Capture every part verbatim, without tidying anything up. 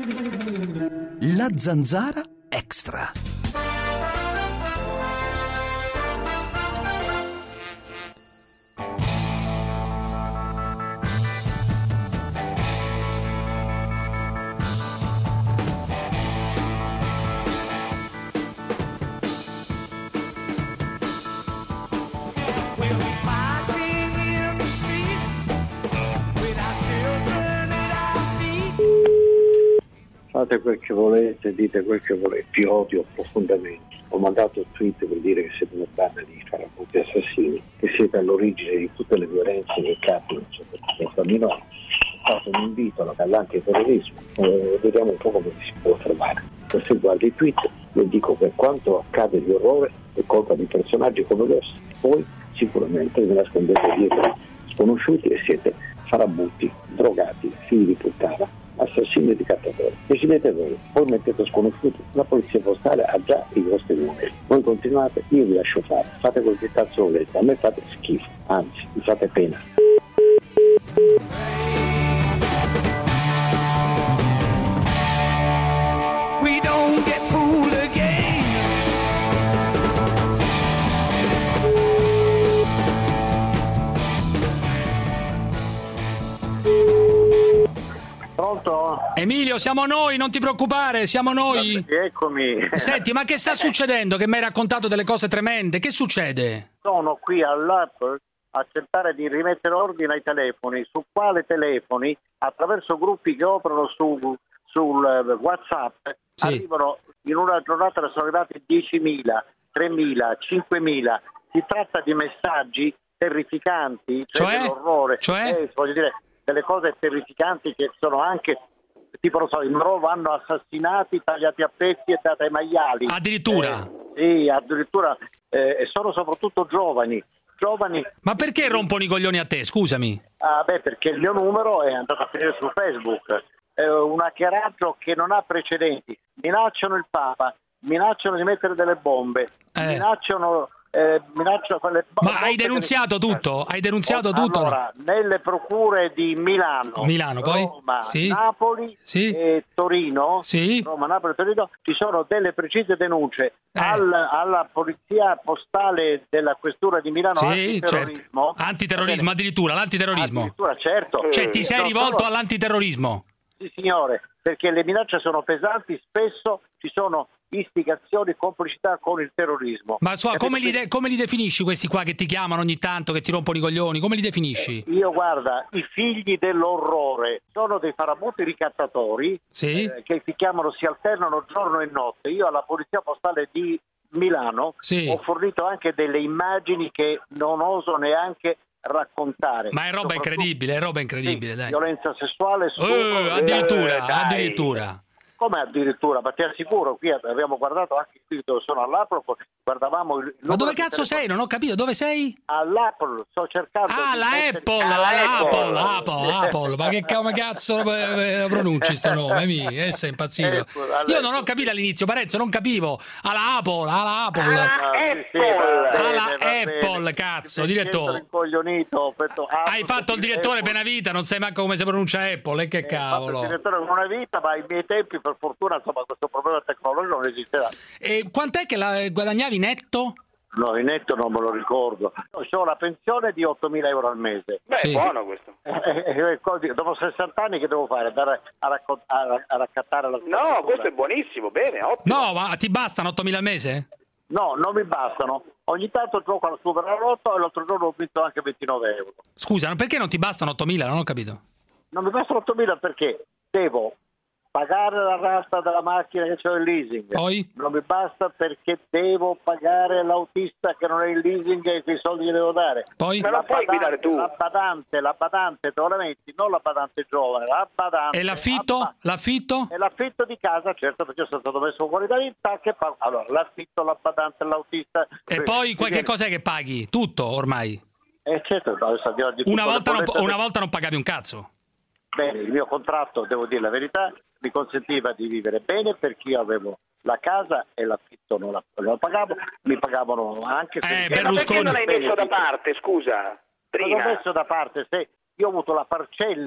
La Zanzara Extra. Fate quel che volete, dite quel che volete, vi odio profondamente. Ho mandato un tweet per dire che siete una banda di farabutti assassini, che siete all'origine di tutte le violenze che capitano soprattutto a minori. Ho fatto un invito all'antiterrorismo, eh, vediamo un po' come si può trovare. Se guardi i tweet, vi dico che quanto accade di orrore è colpa di personaggi come questo. Voi sicuramente vi nascondete dietro sconosciuti e siete farabutti, drogati, figli di puttana, assassini e ricattatori. Decidete voi, poi mettete sconosciuti, la polizia postale ha già i vostri numeri. Voi continuate, io vi lascio fare, fate quel che cazzo volete, a me fate schifo, anzi, mi fate pena. We don't get fooled again. Pronto? Emilio, siamo noi, non ti preoccupare, siamo noi. Eccomi. Senti, ma che sta succedendo? Che mi hai raccontato delle cose tremende. Che succede? Sono qui all'Apple a cercare di rimettere ordine ai telefoni, su quale telefoni, attraverso gruppi che operano su, sul WhatsApp, sì. Arrivano, in una giornata ne sono arrivati diecimila, tremila, cinquemila. Si tratta di messaggi terrificanti, cioè, cioè? dell'orrore, Cioè? Eh, voglio dire, delle cose terrificanti che sono anche, tipo lo so, in Marò vanno assassinati, tagliati a pezzi e dati ai maiali. Addirittura? Eh, sì, addirittura, eh, e sono soprattutto giovani. giovani. Ma perché rompono i coglioni a te, scusami? Ah, beh, perché il mio numero è andato a finire su Facebook. È un hackeraggio che non ha precedenti. Minacciano il Papa, minacciano di mettere delle bombe, eh. minacciano... Eh, minaccia quelle bo- Ma hai denunziato che... tutto? Hai denunziato tutto? Allora, nelle procure di Milano, Milano poi? Roma, Sì. Napoli Sì. e Torino, sì. Roma, Napoli e Torino, ci sono delle precise denunce eh. al, alla polizia postale della questura di Milano, sì, antiterrorismo. Certo. Antiterrorismo, addirittura, l'antiterrorismo. Addirittura, certo. Cioè ti sei no, rivolto solo... all'antiterrorismo? Sì, signore, perché le minacce sono pesanti, spesso ci sono istigazioni, complicità con il terrorismo. Ma so, come, li de- come li definisci questi qua che ti chiamano ogni tanto, che ti rompono i coglioni? Come li definisci? Eh, io guarda, i figli dell'orrore sono dei farabutti ricattatori, sì? eh, che si chiamano, si alternano giorno e notte. Io alla polizia postale di Milano sì. ho fornito anche delle immagini che non oso neanche raccontare. Ma è roba incredibile, è roba incredibile, sì, dai. Violenza sessuale, stupro, eh, addirittura, eh, addirittura. Come addirittura? Ma ti assicuro, qui abbiamo guardato anche qui dove sono all'Apple, guardavamo il Ma dove cazzo telefono... sei? Non ho capito, dove sei? All'Apple, sto cercando. Ah, la mettere... Apple, ah, la Apple, Apple, Apple, Apple. Ma che cazzo lo pronunci sto nome? Mi, eh, sei impazzito. Apple, Io non ho capito all'inizio, Parenzo, non capivo. Alla Apple, alla Apple. Alla Apple, alla Apple, cazzo, direttore. Hai fatto il direttore per una vita, non sai manco come si pronuncia Apple, e che eh, cavolo. Il direttore per una vita, ma ai miei tempi per fortuna insomma questo problema tecnologico non esisteva. E quant'è che la guadagnavi netto? No, in netto non me lo ricordo. Io ho la pensione di ottomila euro al mese. Beh, sì. È buono questo. Eh, eh, dopo sessanta anni che devo fare? Andare a, racco- a, a raccattare la No, questo è buonissimo, bene, ottimo. No, ma ti bastano ottomila al mese? No, non mi bastano. Ogni tanto gioco alla Superenalotto e l'altro giorno ho vinto anche ventinove euro. Scusa, perché non ti bastano ottomila? Non ho capito. Non mi bastano ottomila perché devo pagare la rata della macchina che c'ho il leasing. Poi? Non mi basta perché devo pagare l'autista che non è il leasing e quei soldi che devo dare. Poi? Ma la puoi guidare tu. La badante, la badante te la metti, non la badante giovane, la badante. E l'affitto? La, l'affitto? E l'affitto di casa, certo, perché io sono stato messo fuori da vita, che pago. Allora, l'affitto, la badante, l'autista. E poi che cos'è che paghi? Tutto ormai? Eh certo, una volta, non, una volta non pagavi un cazzo. Bene, il mio contratto, devo dire la verità, mi consentiva di vivere bene perché io avevo la casa e l'affitto non la, non la pagavo, mi pagavano anche... Eh, ma perché non l'hai messo da parte, scusa? Non l'ho messo da parte, se io ho avuto la parcella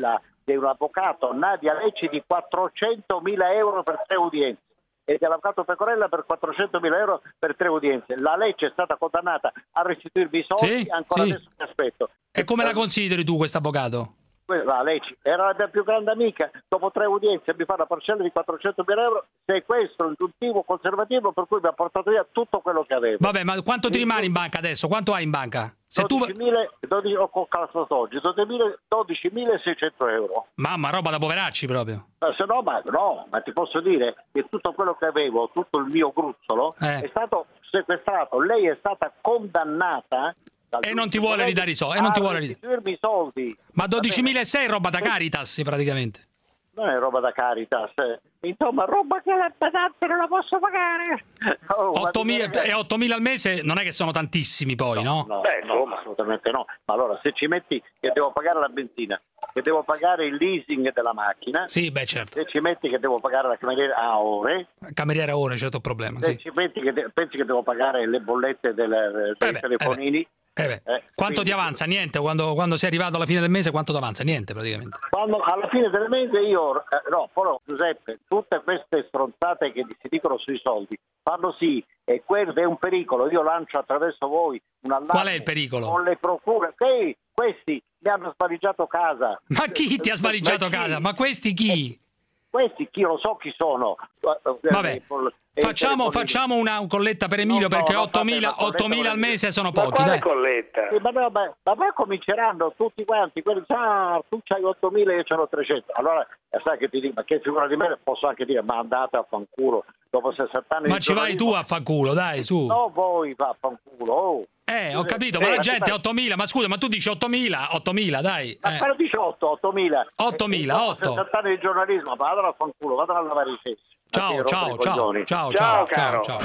di un avvocato Nadia Lecci di quattrocentomila euro per tre udienze e dell'avvocato Pecorella per quattrocentomila euro per tre udienze. La Lecci è stata condannata a restituirmi i soldi, sì, ancora sì. adesso mi aspetto. E come la consideri tu questo avvocato? La Lecci era la mia più grande amica, dopo tre udienze mi fa una parcella di quattrocentomila euro, sequestro ingiuntivo conservativo per cui mi ha portato via tutto quello che avevo. Vabbè, ma quanto ti rimane in banca adesso? Quanto hai in banca? Se dodicimila, dodici, ho calcolato oggi, dodicimilaseicento euro. Mamma, roba da poveracci proprio. Ma se no, ma no, ma ti posso dire che tutto quello che avevo, tutto il mio gruzzolo, eh. è stato sequestrato. Lei è stata condannata e non ti vuole ridare i soldi, e non ti vuole restituirmi i soldi. Ma dodicimilasei è roba da Caritas praticamente. Non è roba da Caritas, insomma roba che la badante non la posso pagare. Oh, ottomila e ottomila al mese non è che sono tantissimi poi, no? No, no, Beh, no, assolutamente no. Ma allora se ci metti che devo pagare la benzina, che devo pagare il leasing della macchina, sì, beh, certo. Se ci metti che devo pagare la cameriera a ore, cameriera a ore, certo problema. Se sì. ci metti che de- pensi che devo pagare le bollette del, dei eh telefonini. Eh beh. Eh beh. Eh, quanto quindi, ti avanza? Niente. Quando, quando sei arrivato alla fine del mese, quanto ti avanza? Niente, praticamente. Quando alla fine del mese io, eh, no, però Giuseppe, tutte queste stronzate che si dicono sui soldi fanno sì, e quello è un pericolo. Io lancio attraverso voi un allarme. Qual è il pericolo? Con le procure, che questi mi hanno spariggiato casa. Ma chi ti ha spariggiato Ma casa? chi? Ma questi chi? Questi chi lo so chi sono. Vabbè. Facciamo, facciamo una colletta per Emilio, no, perché no, ottomila al mese sono pochi. Ma dai. colletta? Sì, ma, no, ma, ma poi cominceranno tutti quanti, quelli, ah, tu c'hai ottomila e io ce l'ho trecento. Allora, sai che ti dico, ma che figura di me, posso anche dire, ma andate a fanculo, dopo sessanta anni. Ma ci vai tu a fanculo, dai, su. No, voi va a fanculo, oh. Eh, ho capito, ma eh, la gente è ottomila, ma scusa, ma tu dici ottomila, ottomila, dai. Ma eh. quello diciotto, ottomila. ottomila, otto. sessanta anni di giornalismo, vado a fanculo, vado a lavare i sessi. Ciao, ciao, ciao, ciao, ciao, ciao, ciao, ciao.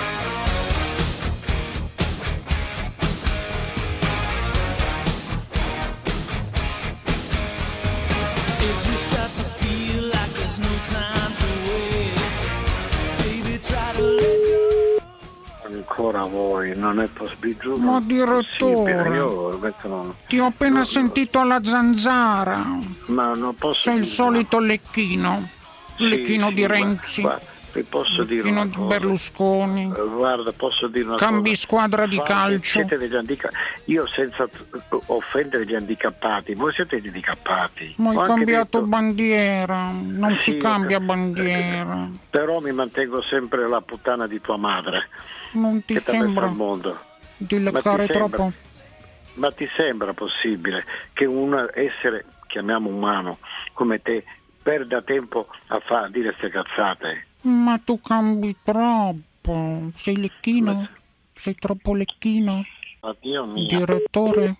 Ancora voi, non è possibile. Ma direttore, io, non... ti ho appena no, sentito la zanzara. Ma non posso. Sei il solito lecchino, sì, lecchino sì, di Renzi. Guarda, vi posso dire una di cosa. Berlusconi. Guarda, posso dire una Cambi cosa. squadra di Fate, calcio. Siete degli handica- io senza offendere gli handicappati, voi siete degli handicappati. Ma hai Ho cambiato detto... bandiera, non sì, si cambia eh, bandiera. Però mi mantengo sempre la puttana di tua madre. Non ti che sembra al mondo. di leccare troppo? Ma ti sembra possibile che un essere, chiamiamo umano, come te, perda tempo a fare dire queste cazzate? Ma tu cambi troppo. Sei lecchino? Ma... Sei troppo lecchino? Addio mio. Direttore?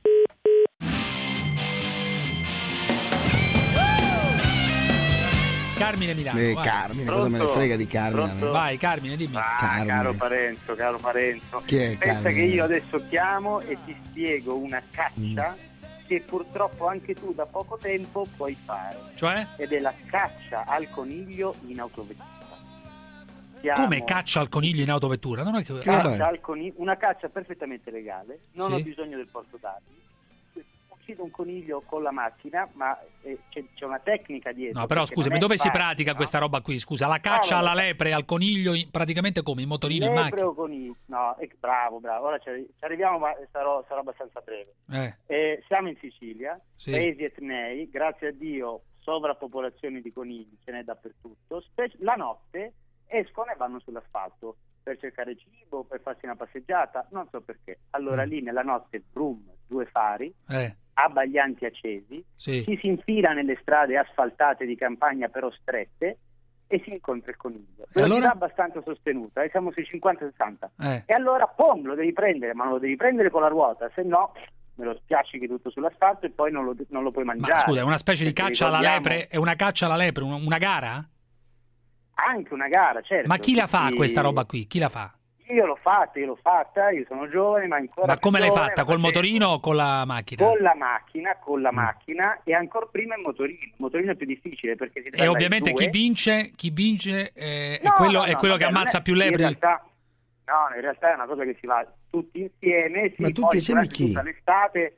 Carmine Milano. Eh, vai. Carmine, Pronto? cosa me ne frega di Carmine? Pronto? Vai, Carmine, dimmi. Ah, Carmine. caro Parenzo, caro Parenzo. Chi è Pensa Carmine? che io adesso chiamo e ti spiego una caccia mm. che purtroppo anche tu da poco tempo puoi fare. Cioè? Ed è la caccia al coniglio in autovettura. Chiamo... Come caccia al coniglio in autovettura? Non è che... Caccia al coniglio, una caccia perfettamente legale, non sì. ho bisogno del porto dati. Uccido un coniglio con la macchina, ma eh, c'è, c'è una tecnica dietro. No, però scusami, dove facile, si pratica no? questa roba qui? Scusa, la caccia no, alla lepre, al coniglio, praticamente come? In motorino, in macchina? O coniglio? No, eh, bravo, bravo. Ora ci arriviamo, ma sarò, sarò abbastanza breve. Eh. Eh, siamo in Sicilia, sì. paesi etnei, grazie a Dio, sovrappopolazione di conigli, ce n'è dappertutto. Spe- la notte escono e vanno sull'asfalto per cercare cibo, per farsi una passeggiata, non so perché. Allora mm. lì nella notte, brum, due fari, eh. abbaglianti accesi, sì. ci si infila nelle strade asfaltate di campagna però strette e si incontra il coniglio. Velocità allora? abbastanza sostenuta, eh, siamo sui cinquanta sessanta. Eh. E allora, pom, lo devi prendere, ma non lo devi prendere con la ruota, se no me lo spiaccichi tutto sull'asfalto e poi non lo, non lo puoi mangiare. Ma scusa, è una specie di caccia alla ricordiamo... lepre? È una caccia alla lepre, una, una gara? Anche una gara, certo. Ma chi la fa tutti... questa roba qui? Chi la fa? Io l'ho fatta, io l'ho fatta, io sono giovane, ma ancora Ma come l'hai giovane, fatta? Col motorino o con la macchina? Con la macchina, con la mm. macchina e ancora prima il motorino. Il motorino è più difficile perché si E ovviamente chi vince, chi vince eh, no, è quello, no, è no, quello vabbè, che ammazza è, più lepri. In realtà, no, in realtà è una cosa che si va tutti insieme, si Ma tutti poi insieme durante chi? tutta l'estate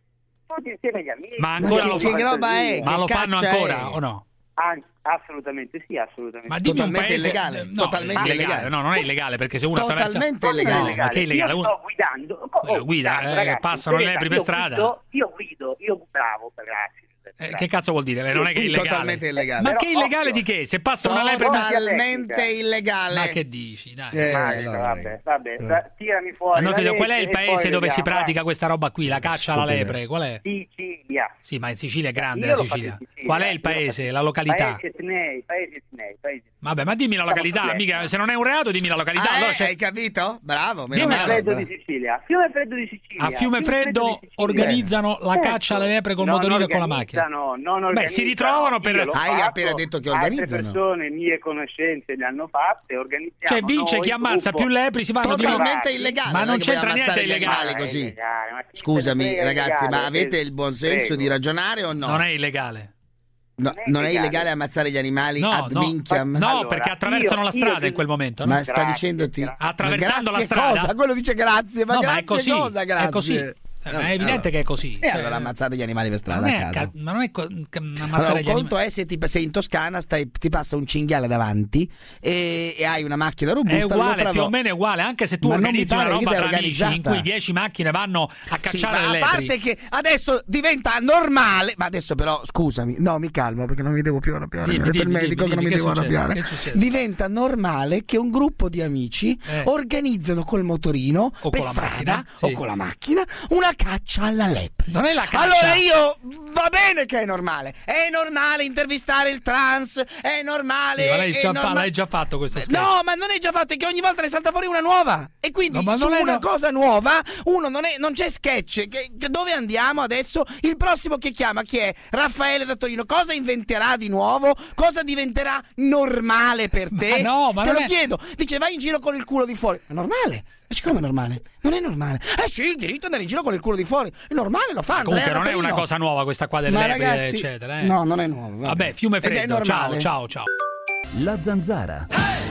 tutti insieme agli amici. Ma ancora Ma lo che, fa- che roba è? Ma Che lo fanno caccia ancora è? o no? Ah, assolutamente sì, assolutamente. Ma dimmi un Totalmente paese... illegale, No, totalmente illegale. illegale. No, non è illegale perché se uno attraversa... Totalmente Come illegale. No, ma che illegale? Io Uno- sto guidando, oh, Quello guida, guidando, eh, ragazzi, passano le in lepri verità, per io strada. guido, Io guido, io bravo, grazie. Eh, che cazzo vuol dire? Eh, Non è che è illegale. Totalmente illegale. Ma Però, che illegale occhio. di che? Se passa una lepre... Totalmente illegale. Ma che dici? Dai. Eh, Immagino, allora, vabbè, ragazzi. vabbè, Eh. da- tirami Ma fuori. non la credo, legge qual è il e paese poi dove si vediamo, pratica eh. questa roba qui? La caccia alla Stupido. lepre? Qual è? Sicilia. Sì, ma in Sicilia è grande Io la l'ho fatto Sicilia. in Sicilia. Qual è il Io l'ho paese, fatto- la località? Paesi etnei, paesi etnei, paesi... Vabbè, ma dimmi la località, Siamo mica, se non è un reato dimmi la località. Ah, allora eh, c'è- hai capito? Bravo, meno Fiume male. Freddo bravo. di Sicilia. Fiume Freddo di Sicilia. A Fiume Freddo di Sicilia. organizzano la Certo. caccia alle lepre col Non motorino e con la macchina. organizzano, non Beh, organizzano. si ritrovano per- Io l'ho Hai fatto, appena detto che altre organizzano. persone, mie conoscenze le hanno fatte, organizziamo Cioè vince noi, chi ammazza gruppo. più lepri, si vanno di Totalmente Sì. illegale. Ma non è che puoi c'entra niente ammazzare gli illegale. animali così. È illegale, ma chi se Scusami, ne frega, è ragazzi, illegale, ma avete eh, il buon senso prego. di ragionare o no? Non è illegale. No, non è non è illegale. illegale ammazzare gli animali No, ad no. minchiam? No, Allora, perché attraversano io- la strada io- in quel momento, no? Ma sta Grazie, dicendoti grazie. Attraversando ma la grazie strada? cosa? Quello dice grazie, ma No, grazie ma è così. cosa? Grazie. È così. Eh, ma è evidente che è così. E Cioè, allora ammazzate gli animali per strada non a è caso. ca- ma non è co- ca- Allora, ammazzare un gli conto animali. è se ti, sei in Toscana, stai, ti passa un cinghiale davanti e, e hai una macchina È robusta. uguale, lo più o meno è uguale, anche se tu Ma non mi organizzi una pare che roba sia tra amici in organizzata. cui dieci macchine vanno a Sì, cacciare ma le a lepri. parte che adesso diventa normale, ma adesso però scusami, no, mi calmo perché non mi devo più arrabbiare. Dimmi, mi ha detto dimmi, il medico dimmi, che non dimmi, mi che devo è successo? arrabbiare. Che è successo? Diventa normale che un gruppo di amici Eh. organizzano col motorino O per con la strada macchina, sì. o con la macchina una caccia alla lepre. Non è la caccia. Allora io va bene che è normale. È normale intervistare il trans, è normale. Sì, ma l'hai è già, norma- fa- l'hai già fatto questo scherzo. No, ma non è già fatto, è che ogni volta ne salta fuori una nuova. E quindi No, ma su non è una no- cosa nuova, uno non, è, non c'è sketch. Che, che dove andiamo adesso? Il prossimo che chiama chi è? Raffaele da Torino. Cosa inventerà di nuovo? Cosa diventerà normale per te? Ma no, ma Te non lo è- chiedo. Dice vai in giro con il culo di fuori. È normale? E come è normale? Non è normale. Eh sì, il diritto di andare in giro con il culo di fuori. È normale, lo fa Andrea Comunque non da è una Torino. cosa nuova questa qua delle Ma lepri, ragazzi, eccetera. Eh. no, non è nuovo. Vabbè, Vabbè, Fiume Ed è Freddo, ciao, normale. ciao, ciao. La zanzara.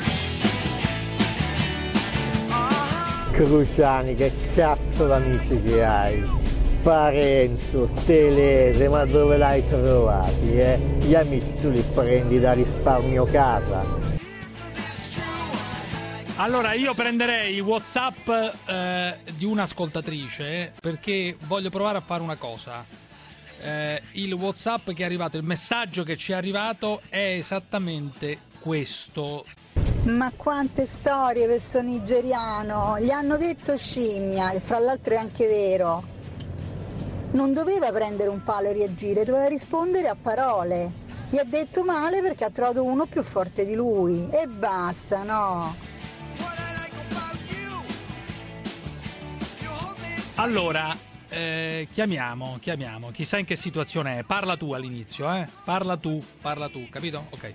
Cruciani, che cazzo d'amici che hai? Parenzo, Telese, ma dove l'hai trovati, eh? Gli amici tu li prendi da risparmio casa. Allora io prenderei WhatsApp eh, di un'ascoltatrice perché voglio provare a fare una cosa. Eh, il WhatsApp che è arrivato, il messaggio che ci è arrivato è esattamente questo. Ma quante storie per sto nigeriano, gli hanno detto scimmia, che fra l'altro è anche vero. Non doveva prendere un palo e reagire, doveva rispondere a parole. Gli ha detto male perché ha trovato uno più forte di lui. E basta, no? Allora, eh, chiamiamo, chiamiamo, chissà in che situazione è. Parla tu all'inizio, eh? Parla tu, parla tu, capito? Ok.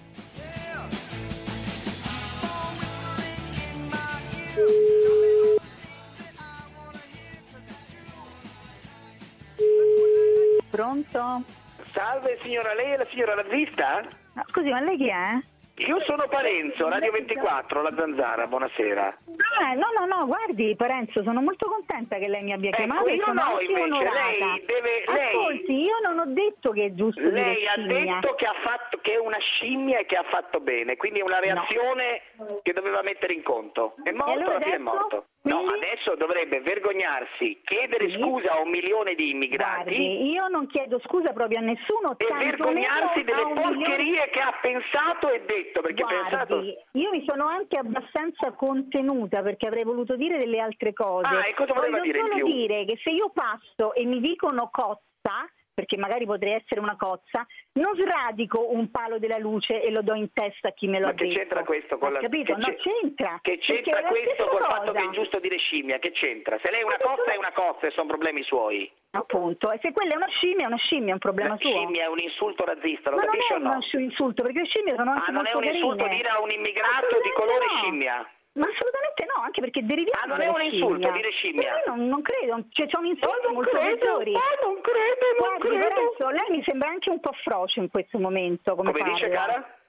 Pronto? Salve signora, lei è la signora razzista? No, scusi, ma lei chi è? Io sono Parenzo, Radio ventiquattro, la Zanzara, buonasera. Ah, no, no, no, guardi Parenzo, sono molto contenta che lei mi abbia chiamato Ecco, e io sono no anche invece, onorata. lei deve... Lei, Ascolti, io non ho detto che è giusto lei dire ha scimmia. detto che ha fatto che è una scimmia e che ha fatto bene, quindi è una reazione che doveva mettere in conto. È morto, allora alla fine è adesso? morto. No, Quindi? adesso dovrebbe vergognarsi, chiedere Sì. scusa a un milione di immigrati Guardi, io non chiedo scusa proprio a nessuno, e vergognarsi tantomeno delle a un milione- porcherie che ha pensato e detto, perché Guardi, pensato... io mi sono anche abbastanza contenuta perché avrei voluto dire delle altre cose. Ah, e cosa voleva Voglio dire in solo più? dire che se io passo e mi dicono cozza, perché magari potrei essere una cozza, non sradico un palo della luce e lo do in testa a chi me lo Ma ha che detto. c'entra questo con Ho la... capito? che No, c'è- c'entra. Che c'entra perché è la questo stessa col cosa. fatto che è giusto dire scimmia? Che c'entra? Se lei è una Ma cozza questo- è una cozza e sono problemi suoi. Appunto, e se quella è una scimmia, è una scimmia, è un problema La suo. scimmia è un insulto razzista, lo Ma non capisce è o no? uno insulto, perché le scimmie sono anche Ah, non è molto un insulto carine. dire a un immigrato di Assolutamente colore no. scimmia? Ma assolutamente no, anche perché deriviamo Ah, non è dalla un insulto scimmia. dire scimmia? Ma io non, non credo, cioè, sono insulti non molto credo, peggiori. ma non credo, non Guardi, credo. Lorenzo, lei mi sembra anche un po' frocio in questo momento, come, Come parla. dice, cara?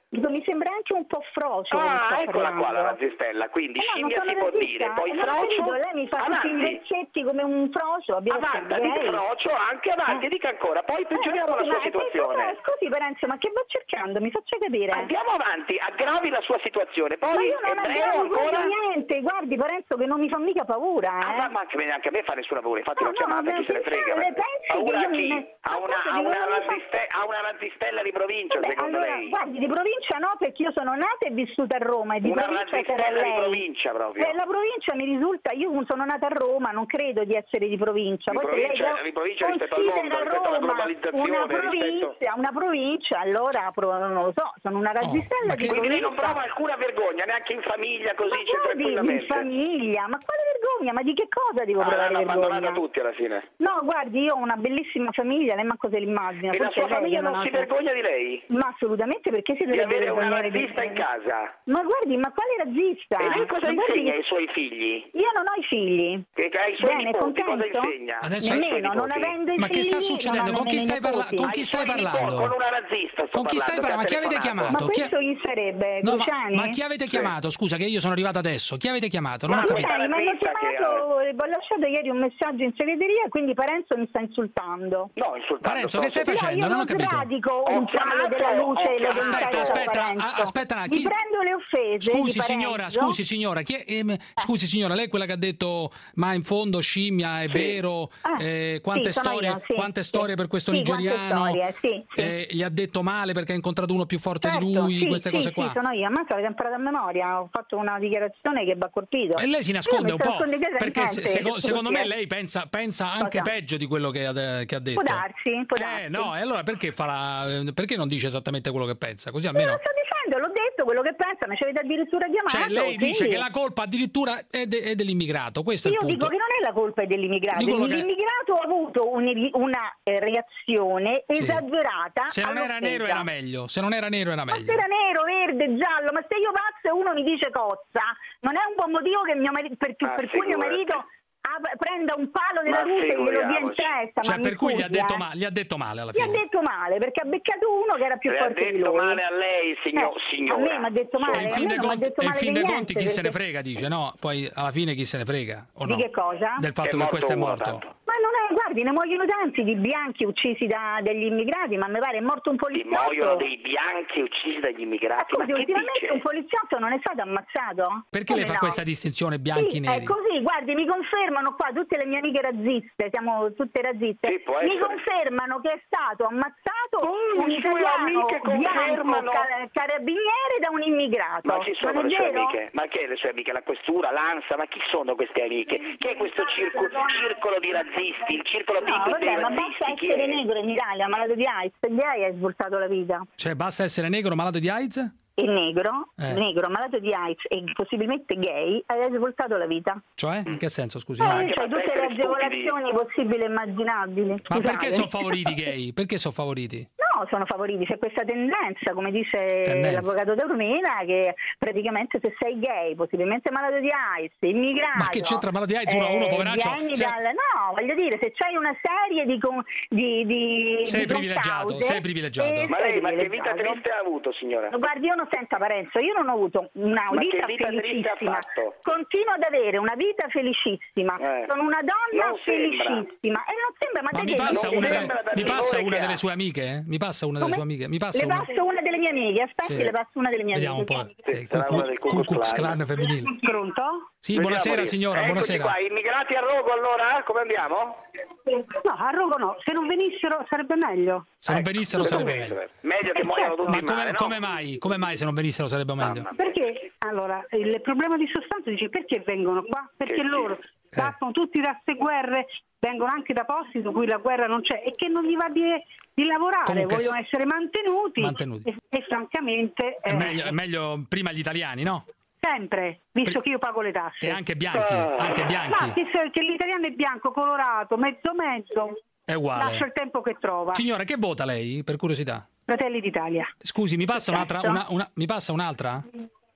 Dico, mi sembra anche un po' frocio. Ah, eccola qua la razzistella, quindi eh no, scimmia si può dire, poi eh, frocio, capito, lei mi fa tutti i versetti come un frocio, avanti, dica frocio, anche avanti, eh. dica ancora, poi peggioriamo eh, la sua ma, situazione. Ma, scusi Parenzo, ma che va cercando? Mi faccia capire. Andiamo avanti, aggravi la sua situazione, poi ma io non ebreo ancora... niente, guardi Parenzo che non mi fa mica paura. Eh. Ah, ma, ma anche, neanche a me fa nessuna paura, infatti no, l'ho chiamata, no, chi se ne frega. Le pensi paura che a chi? Mi... Ha una, ha, una razziste... ha una razzistella di provincia, Vabbè, secondo allora, lei? Guardi, di provincia no, perché io sono nata e vissuta a Roma e di una provincia sarà razzistella lei. di provincia proprio. Eh, la provincia mi risulta, io sono nata a Roma, non credo di essere di provincia. Di Poi provincia, lei di provincia rispetto al mondo, rispetto alla globalizzazione, una provincia, rispetto... una provincia, allora non lo so, sono una razzistella oh, di quindi provincia. lei non prova alcuna vergogna, neanche in famiglia così, ma c'è tranquillamente. In famiglia? Ma quale vergogna? Ma di che cosa devo ah, provare l'hanno vergogna? abbandonata tutti alla fine. No, guardi, io ho una bellissima famiglia, lei manco se l'immagina. E la sua famiglia non si vergogna di lei? Ma assolutamente, perché si di deve avere una vergognare razzista in casa? Ma guardi, ma quale razzista? E lei cosa ma insegna guardi... ai suoi figli? Io non ho i figli. Che ai suoi Bene, nipoti contento? cosa insegna? Adesso nemmeno, non avendo i ma figli. che sta succedendo? Con chi stai, parla... con chi stai parlando? Con una razzista sto Con chi stai parlando? Ma chi avete chiamato? Ma questo chi sarebbe? No, ma, Cruciani? ma chi avete chiamato? Scusa che io sono arrivato adesso. Chi avete chiamato? Non ma ho capito. Cruciani, mi hanno chiamato, ho lasciato ieri un messaggio in segreteria e quindi Parenzo mi sta insultando. No, insultando. Parenzo, che stai no, facendo? Io non non ho capito. pratico un palo della luce e lo Aspetta, aspetta, a- aspetta, Mi chi... prendo le offese. Scusi di signora, Parenzo. scusi signora, chi è, ehm, scusi signora, lei è quella che ha detto ma in fondo scimmia è Sì. vero, Ah, eh, quante sì, sono storie, io, sì, quante sì. storie per questo Sì, nigeriano, quante storie, sì, sì. eh, gli ha detto male perché ha incontrato uno più forte Certo, di lui, sì, queste sì, cose sì, qua. sono io, ma l'avete imparata a memoria, ho fatto una dichiarazione che va colpito. E lei si nasconde Io un mi po', nasconde dietro perché niente, se- seco- secondo me scusi, eh. lei pensa, pensa anche Cosa? peggio di quello che ha, che ha detto. Può darsi, può darsi. Eh no, e allora perché, fa la- perché non dice esattamente quello che pensa? Così Io almeno... lo sto dicendo, l'ho detto quello che pensa, mi ci avete addirittura chiamato. Cioè lei quindi... dice che la colpa addirittura è, de- è dell'immigrato, questo è Io il punto. dico che non è la colpa dell'immigrato, Di quello che- l'immigrato ha avuto un- una eh, reazione Sì. esagerata. Se non era all'offesa. nero era meglio, se non era nero era Ma meglio. se era nero, verde, giallo, ma se io passo e uno mi dice cozza, non è un buon motivo che mio marito, per, Ma per cui mio figurati. marito ah, prenda un palo della Ma luce e glielo dia in figuriamoci. testa. Cioè ma per mi cui gli ha, scusi, detto eh. ma- gli ha detto male alla Gli ha fine. detto male perché ha beccato uno che era più Le ha forte di detto lui. male a lei, signor, Eh, signora. A me mi ha detto male. E in a fin me dei non mi ha conti, detto e in male fin di dei niente, conti chi se ne perché- frega, dice no, poi alla fine chi se ne frega o no? Di che cosa? Del fatto Che che, è questo è morto morto. uno, tanto. Ma non è, guardi, ne muoiono tanti di bianchi uccisi da degli immigrati, ma mi pare è morto un Ti poliziotto. muoiono dei bianchi uccisi dagli immigrati. Scusi, Ma che ultimamente dice? un poliziotto non è stato ammazzato? Perché Come lei fa no? questa distinzione bianchi Sì, neri? è così, guardi, mi confermano qua tutte le mie amiche razziste, siamo tutte razziste, Sì, può mi essere. confermano che è stato ammazzato Oh, un le sue italiano amiche bianco confermano. ca- carabiniere da un immigrato. Ma ci sono Non è le sue vero? amiche? Ma che le sue amiche? La questura, l'ANSA? Ma chi sono queste amiche? Che è questo circo- circolo di razzisti? Il circolo No, bingo vabbè, dei ma razzisti? basta Chi essere è? negro in Italia, malato di AIDS, gay hai svoltato la vita. Cioè basta essere negro malato di AIDS? E negro, Eh. negro, malato di AIDS e possibilmente gay, hai svoltato la vita. Cioè? In che senso, scusi? Eh, Ma, Anche c'hai basta tutte le essere stupidi. agevolazioni possibili e immaginabili. ma Scusate. perché sono favoriti i gay? Perché sono favoriti? No, sono favoriti, c'è questa tendenza, come dice Tendenza. l'avvocato Taormina, che praticamente se sei gay, possibilmente malato di AIDS, immigrato... Ma che c'entra malato di AIDS? Uno- uno poveraccio, vieni se- dal- No, voglio dire, se c'hai una serie di... con- di, di Sei di privilegiato, concause, sei privilegiato. eh, Ma sei lei, ma che vita privilegiato. triste ha avuto, signora? Guardi, io non sento Parenzo, io non ho avuto una Ma che vita, vita triste ha felicissima. fatto? Continuo ad avere una vita felicissima. Eh. Sono una donna Non sembra. felicissima. E non sembra, ma, Ma te mi che passa dici? una, sembra delle, dal mi passa rigore una che delle ha. sue amiche? eh? Mi passa una delle Come? sue amiche? Mi passa Le una... passo una delle mie amiche, aspetti, Sì. le passo una delle mie Vediamo un amiche. po'. Sì, il sarà Ku- una del Ku Ku Klux Klux Klan. Klan femminile. Pronto? Sì, Vediamo buonasera lì. signora, Eccoci buonasera. qua, immigrati a rogo allora? Come andiamo? No, a rogo no, se non venissero sarebbe meglio. Se non Ecco, venissero sarebbe meglio. Meglio che muoiano tutti Ma in come, mare, no? come mai? Come mai se non venissero sarebbe meglio? Mamma mia. Perché, allora, il problema di sostanza dice perché vengono qua? Perché Che loro sì. scappano tutti da queste guerre, vengono anche da posti in cui la guerra non c'è e che non gli va di, di lavorare, Comunque, vogliono essere mantenuti, mantenuti. E, e francamente È eh, meglio, è meglio prima gli italiani, no? sempre, visto che io pago le tasse. E anche bianchi, Ah. anche Ma bianchi. che, se- che l'italiano è bianco, colorato, mezzo mezzo, È lascia uguale. il tempo che trova. Signora, che vota lei, per curiosità? Fratelli d'Italia. Scusi, mi passa un'altra? Certo. Una, una- mi passa un'altra? Guardi,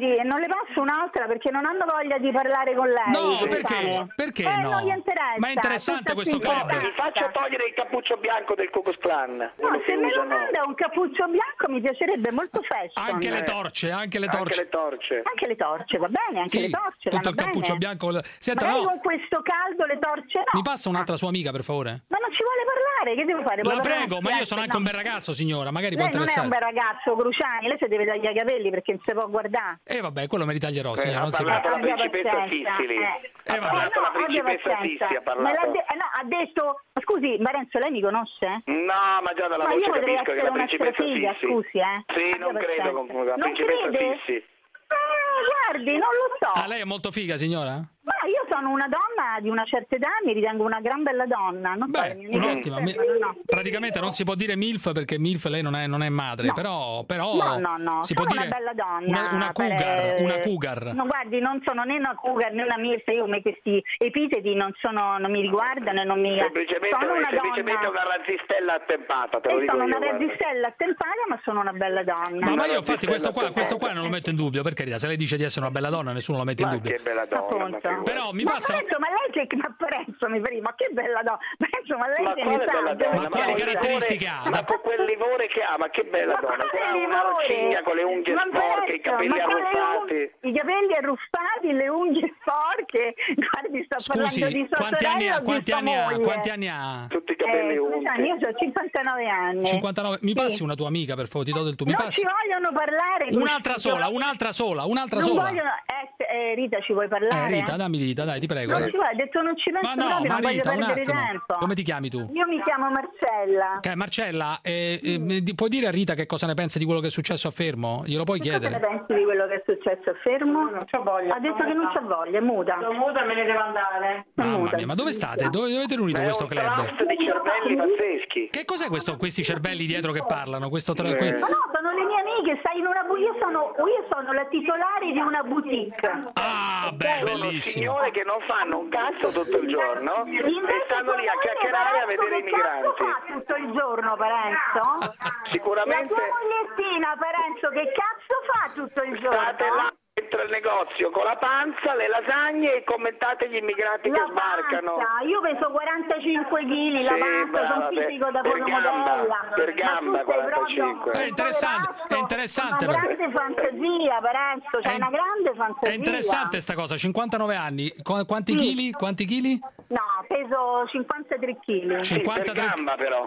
guardi, non le passo un'altra perché non hanno voglia di parlare con lei. No, Crisani. perché? Perché eh, no? Non gli interessa. Ma è interessante questo club. Mi faccio togliere il cappuccio bianco del Ku Klux Klan. No, se me lo manda un cappuccio bianco mi piacerebbe, molto fashion. Anche le torce, anche le torce. Anche le torce. Anche le torce, va bene, anche Sì, le torce. tutto vanno il cappuccio bene. bianco. Senta, Magari no. con questo caldo le torce no. Mi passa un'altra sua amica, per favore? Ma non ci vuole parlare, che devo fare? La Vuole prego, ma parlare? io sono anche No. un bel ragazzo, signora, magari può Lei non è un interessare. bel ragazzo, Cruciani, lei si deve tagliare i capelli perché non si può guardare. E eh, vabbè, quello me li taglierò, signora, ha non si parlato la abbia principessa pazienza, Sissi. eh. Ha Eh, vabbè. parlato la No, abbia principessa pazienza. Sissi, ha Me l'ha parlato. de- eh, no, ha detto, scusi, Marenzo, lei mi conosce? No, ma già dalla Ma voce io potrei capisco che essere la una principessa strafiglia, Sissi. scusi, eh. Sì, Abbia non credo pazienza. con la Non principessa crede? Sissi. Eh, guardi, non lo so. Ah, lei è molto figa, signora? Ma io sono una donna di una certa età, mi ritengo una gran bella donna. Non so, Beh, le mie un'ottima. amiche Mi- pensano, no. Praticamente non si può dire MILF perché MILF lei non è, non è madre, No. però, però No, no, no, si sono può una dire bella donna. una, una per- cougar, una cougar. No, guardi, non sono né una cougar né una milf, io come questi epiteti non sono, non mi riguardano e non mi... Semplicemente, sono una semplicemente donna. una razzistella attempata, te lo E dico sono io. una guarda. reggisella attempata, ma sono una bella donna. Ma, ma io non infatti ti questo stai qua, questo qua attento. non lo metto in dubbio, per carità, se lei dice di essere una bella donna nessuno lo mette in Ma dubbio. che bella donna, ma Appunto. figurati. Però mi ma passa Parenzo, ma lei che ma Parenzo mi prima, ma che bella donna, Parenzo, ma lei Ma se quale ne sa, bella dove donna? Ma quali sei? caratteristiche ha? Ma con quel livore che ha, ma che bella Ma donna, quale con una livore? rocigna, con le unghie Ma sporche, i Parenzo, capelli ma quale arruffati. unghie- I capelli arruffati, le unghie sporche. Guardi, sto Scusi, parlando di sua quanti anni sorella ha? o di Quanti sua anni ha? moglie? Quanti anni ha? Tutti i capelli Eh, unti. scusami, io ho cinquantanove anni. cinquantanove. Mi Sì. passi una tua amica, per favore, ti do del tu. Mi Non passi ci vogliono parlare. un'altra questi- sola, un'altra sola, un'altra Non sola. vogliono... Eh, eh, Rita, ci vuoi parlare? Eh, Rita, dammi Rita, dai, ti prego. Non dai. ci vuoi, ha detto non ci penso Ma no, proprio, ma non voglio Rita, un perdere attimo. tempo. Come ti chiami tu? Io mi chiamo Marcella. Ok, Marcella, eh, eh, di- puoi dire a Rita che cosa ne pensi di quello che è successo a Fermo? Glielo puoi Cosa ne chiedere? pensi di quello che è successo a Fermo? Non c'ho voglia. Ha detto che non c'ha voglia, è muta. Sono muta, me ne devo andare. Mamma mia, ma dove state? Dove dove avete riunito Ma è questo un club? trust di cervelli pazzeschi. Che cos'è questo, questi cervelli dietro che parlano? Questo tra... Eh. que- Ma no, sono le mie amiche, stai in una bu- io sono io sono la titolare di una boutique. Ah, beh, Sono bellissimo. signore che non fanno un cazzo tutto il giorno e Invece stanno lì a tua moglie, chiacchierare a Parenzo, vedere i che cazzo migranti. fa tutto il giorno, Parenzo? La Sicuramente tua mogliettina, Parenzo, che cazzo fa tutto il giorno? state là dentro il negozio con la panza, le lasagne e commentate gli immigrati che La sbarcano. panza, io peso quarantacinque chili, la Sì, panza, brava, sono per- fisico da per gamba, fotomodella. per gamba, Ma tu sei quarantacinque. proprio È interessante, poverato, è interessante, Una però. grande fantasia, Parenzo, c'hai È- una grande fantasia. È interessante sta cosa, cinquantanove anni. Qu- quanti Sì. chili? Quanti chili? No, peso cinquantatré chili. Sì, per cinquantatré gamba però.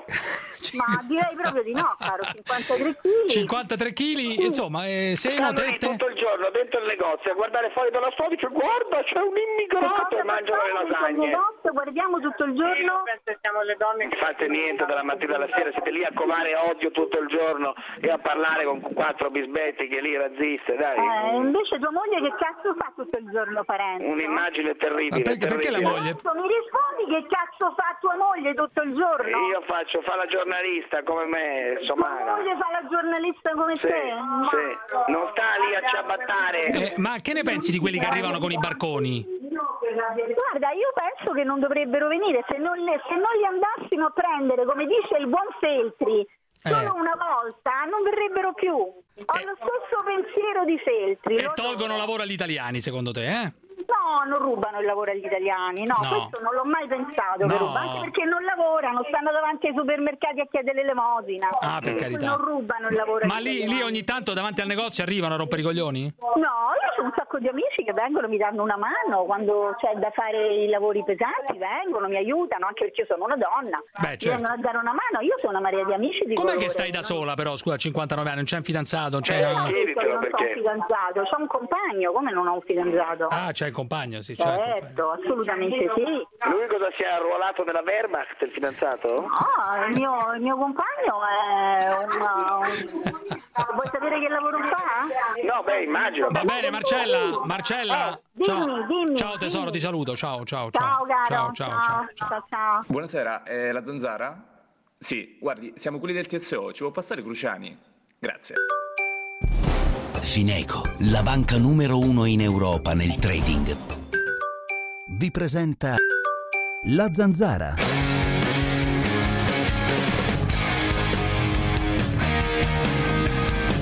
Ma direi proprio di no, caro, cinquantatré chili. cinquantatré chili, insomma, eh, seno, Stanno lì tette. tutto il giorno dentro il negozio a guardare fuori dalla storia e dice guarda c'è un immigrato e mangiano le lasagne. Negozio, guardiamo tutto il giorno. Penso siamo le donne Non fate niente dalla mattina alla sera, siete lì a covare odio tutto il giorno e a parlare con quattro bisbetti che lì razziste, dai. Eh, invece tua moglie che cazzo fa tutto il giorno, Parenzo? Un'immagine terribile. Ma perché- perché la terribile. moglie? Parenzo, mi rispondi che cazzo fa tua moglie tutto il giorno? Io faccio, fa la giornalista come me, Tua somala. moglie fa la giornalista come Sì, te? Ma- sì. Non sta lì a ciabattare. Eh, ma che ne pensi di quelli che arrivano con i barconi? Guarda, io penso che non dovrebbero venire, se non, le- se non li andassimo a prendere, come dice il buon Feltri, solo Eh. una volta, non verrebbero più. Ho lo stesso pensiero di Feltri. E lo- tolgono lavoro agli italiani, secondo te, eh? No, non rubano il lavoro agli italiani, no, No. questo non l'ho mai pensato che No. rubano, anche perché non lavorano, stanno davanti ai supermercati a chiedere l'elemosina. Ah, per cui carità. non rubano il lavoro Ma agli lì, italiani. lì ogni tanto davanti al negozio arrivano a rompere i coglioni? No, io ho un sacco di amici che vengono, mi danno una mano quando c'è da fare i lavori pesanti, vengono, mi aiutano, anche perché io sono una donna. Beh, Mi certo. vengono a dare una mano, io sono una marea di amici di Com'è colore. che stai da sola però, scusa, a cinquantanove anni, non c'è un fidanzato, non c'è... Eh, una- sì. Io Chieditelo, non ho un perché? fidanzato, c'ho un compagno, come non ho un fidanzato? Ah, c'è il compagno, sì, c'è il compagno. Certo, assolutamente sì. Lui cosa si è arruolato nella Wehrmacht, il fidanzato? No, il mio, il mio compagno è un, un... Vuoi sapere che lavoro fa? No, beh, immagino. Va bene, Marcella, Marcella, Eh, dimmi, ciao. dimmi, Ciao tesoro, dimmi. ti saluto, ciao, ciao, Ciao caro, ciao, ciao, ciao, ciao. ciao, ciao. Buonasera, è la Zanzara? Sì, guardi, siamo quelli del T S O, ci può passare Cruciani? Grazie. Fineco, la banca numero uno in Europa nel trading, vi presenta La Zanzara. Beh,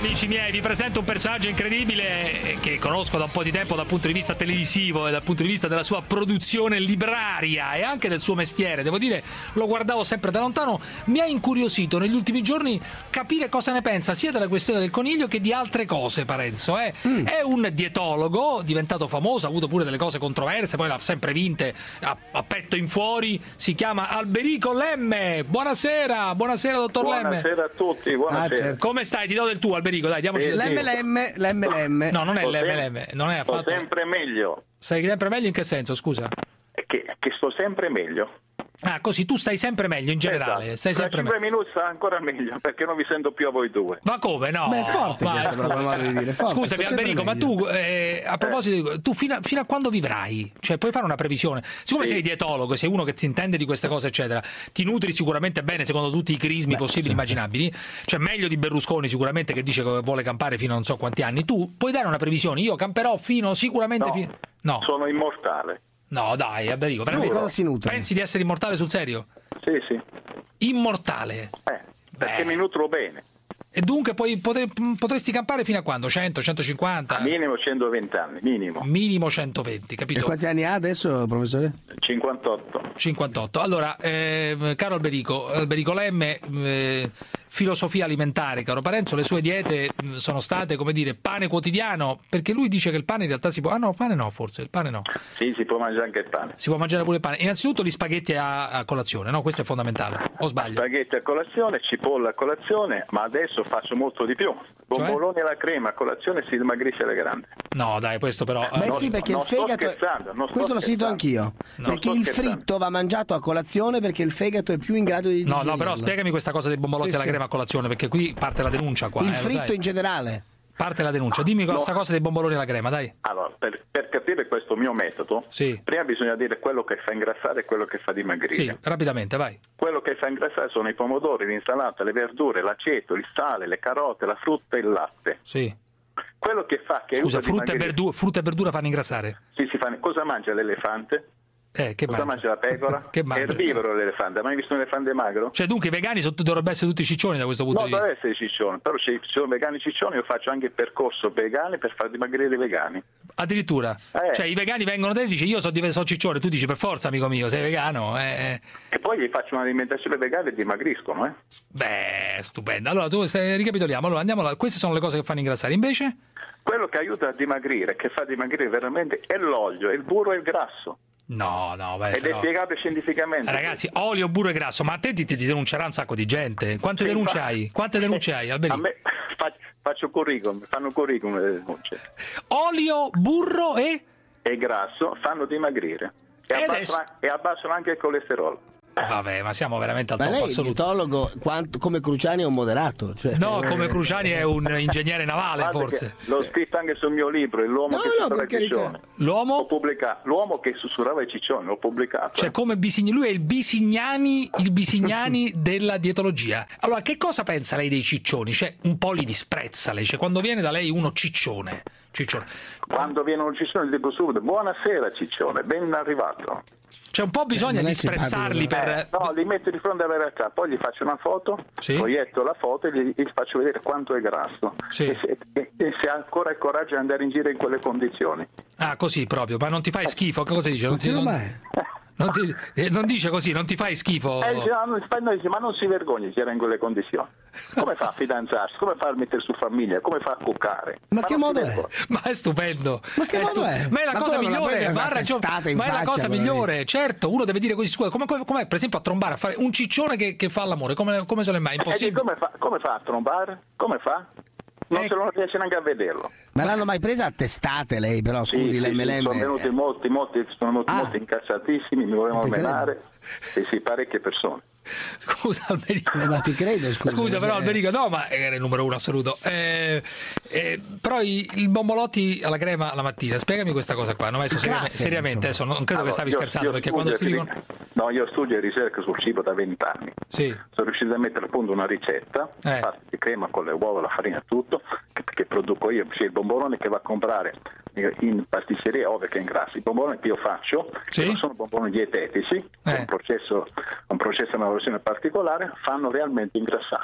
amici miei, vi presento un personaggio incredibile che conosco da un po' di tempo dal punto di vista televisivo e dal punto di vista della sua produzione libraria e anche del suo mestiere. Devo dire, lo guardavo sempre da lontano, mi ha incuriosito negli ultimi giorni capire cosa ne pensa sia della questione del coniglio che di altre cose. Parenzo eh. mm. è un dietologo diventato famoso, ha avuto pure delle cose controverse, poi l'ha sempre vinte a, a petto in fuori. Si chiama Alberico Lemme. Buonasera, buonasera dottor buonasera Lemme. Buonasera a tutti, buonasera. Ah, certo. Come stai? Ti do del tuo, Alberico, dai, diamoci del Lemme, Lemme, Lemme, Lemme. No, non è sto Lemme, sempre, Lemme, non è affatto. Sto sempre meglio. Stai sempre meglio in che senso, scusa? Che, che sto sempre meglio. Ah, così tu stai sempre meglio in generale. Esatto. Stai sempre Tra cinque meglio. minuti sta ancora meglio perché non vi sento più a voi due. Ma come no? Beh, è forte ma, questo, scusa, modo di dire. Forte, scusami Alberico, ma tu eh, a proposito, tu fino a, fino a quando vivrai? Cioè puoi fare una previsione? Siccome sì. sei dietologo, sei uno che ti intende di queste cose eccetera, ti nutri sicuramente bene secondo tutti i crismi Beh, possibili e sì. immaginabili, cioè meglio di Berlusconi sicuramente che dice che vuole campare fino a non so quanti anni. Tu puoi dare una previsione? Io camperò fino sicuramente no, fino... no. sono immortale. No dai Alberico, cosa si nutre? Pensi di essere immortale sul serio? Sì, sì. Immortale? Eh, perché Beh. mi nutro bene. E dunque poi potre, potresti campare fino a quando? cento, centocinquanta? Minimo centoventi anni, minimo. Minimo centoventi, capito? E quanti anni ha adesso, professore? cinquantotto. cinquantotto. Allora, eh, caro Alberico, Alberico Lemme, eh, filosofia alimentare, caro Parenzo, le sue diete sono state, come dire, pane quotidiano, perché lui dice che il pane in realtà si può... Ah no, pane no, forse, il pane no. Sì, si può mangiare anche il pane. Si può mangiare pure il pane. Innanzitutto gli spaghetti a, a colazione, no? Questo è fondamentale, o sbaglio? Spaghetti a colazione, cipolla a colazione, ma adesso faccio molto di più. Bomboloni cioè? alla crema a colazione si dimagrisce alle grandi. No, dai, questo però... Beh non, sì, perché non il fegato... non questo l'ho sentito anch'io. No, perché il fritto va mangiato a colazione perché il fegato è più in grado di No, no, però spiegami questa cosa dei bombolotti sì, alla sì. crema a colazione, perché qui parte la denuncia qua. Il eh, fritto in generale. Parte la denuncia. Dimmi questa no. cosa dei bomboloni alla crema, dai. Allora, per, per capire questo mio metodo, sì. prima bisogna dire quello che fa ingrassare e quello che fa dimagrire. Sì, rapidamente, vai. Quello che fa ingrassare sono i pomodori, l'insalata, le verdure, l'aceto, il sale, le carote, la frutta e il latte. Sì. Quello che fa che Scusa, frutta e, verdura, frutta e verdura fanno ingrassare? Sì, si fa. Cosa mangia l'elefante? Eh, che Cosa mangia? mangia la pecora? Che mangia? È erbivoro l'elefante, hai mai visto un elefante magro? Cioè dunque i vegani sono, dovrebbero essere tutti ciccioni da questo punto no, di vista? No, deve essere ciccioni, però se ci sono vegani ciccioni io faccio anche il percorso vegani per far dimagrire i vegani. Addirittura? Eh. Cioè i vegani vengono da te e dici io so, so ciccione, tu dici per forza amico mio, sei vegano? Eh. E poi gli faccio un'alimentazione vegana e dimagriscono, eh? Beh, stupendo. Allora tu stai, ricapitoliamo, allora andiamo là. Queste sono le cose che fanno ingrassare, invece? Quello che aiuta a dimagrire, che fa dimagrire veramente è l'olio, è il burro e il grasso. No, no, beh, ed però... è spiegato scientificamente. Ragazzi, olio, burro e grasso, ma a te ti, ti denuncerà un sacco di gente. Quante sì, denunce fa... hai? Quante denunce hai, Alberico? A me faccio, faccio curriculum, fanno curriculum le denunce. Olio, burro e? E grasso fanno dimagrire e, e, abbassano, adesso... e abbassano anche il colesterolo. Vabbè, ma siamo veramente al ma top lei assoluto. Dietologo, quanto, come Cruciani è un moderato, cioè... No, come Cruciani è un ingegnere navale forse. L'ho scritto anche sul mio libro, L'uomo no, che no, sussurrava i ciccioni. L'uomo? L'ho pubblicato. L'uomo che sussurrava i ciccioni, l'ho pubblicato. Cioè eh. come Bisigni, lui è il Bisignani, il Bisignani della dietologia. Allora, che cosa pensa lei dei ciccioni? Cioè, un po' li disprezza lei, cioè quando viene da lei uno ciccione. Ciccione. Quando viene un ciccione dico subito buonasera ciccione, ben arrivato. C'è un po' bisogna disprezzarli per... Eh, no, li metto di fronte alla realtà, poi gli faccio una foto, sì. proietto la foto e gli, gli faccio vedere quanto è grasso. Sì. E, se, e, e se ha ancora il coraggio di andare in giro in quelle condizioni. Ah, così proprio, ma non ti fai schifo? Che cosa dice? Non, ti, non, non, ti, eh, non dice così, non ti fai schifo? Eh, ma non si vergogni se era in quelle condizioni. Come fa a fidanzarsi? Come fa a mettere su famiglia? Come fa a cuccare? Ma, ma che modo è? Ma è stupendo. Ma che è modo stu- è? Ma è la ma cosa migliore, ma, ragione, ma è la cosa migliore. Certo, uno deve dire così, scusa, come, come, come per esempio a trombare, a fare un ciccione che, che fa l'amore, come, come se lo è mai impossibile? Eh, come, fa, come fa a trombare? Come fa? Non eh, se non riesce neanche a vederlo. Ma l'hanno mai presa a testate lei, però scusi, sì, l'emme sì, sono venuti molti, molti, sono venuti ah. molti incazzatissimi, mi volevano menare. Sì, sì, parecchie persone. Scusa Alberico, ma ti credo, scusa, scusa però Alberico, no, ma era il numero uno assoluto. Eh, eh, però i, il bombolotti alla crema la mattina, spiegami questa cosa qua. No, adesso seriamente, seriamente adesso non credo allora, che stavi io, scherzando io perché quando si dicono... No, io studio e ricerca sul cibo da vent'anni. Sì. Sono riuscito a mettere a punto una ricetta eh. fatta di crema con le uova, la farina e tutto, che, che produco io. C'è il bombolone che va a comprare in pasticceria, ovvio che ingrassi. I bomboloni che io faccio sì. non sono bomboloni dietetici, eh. un processo un processo una versione particolare, fanno realmente ingrassare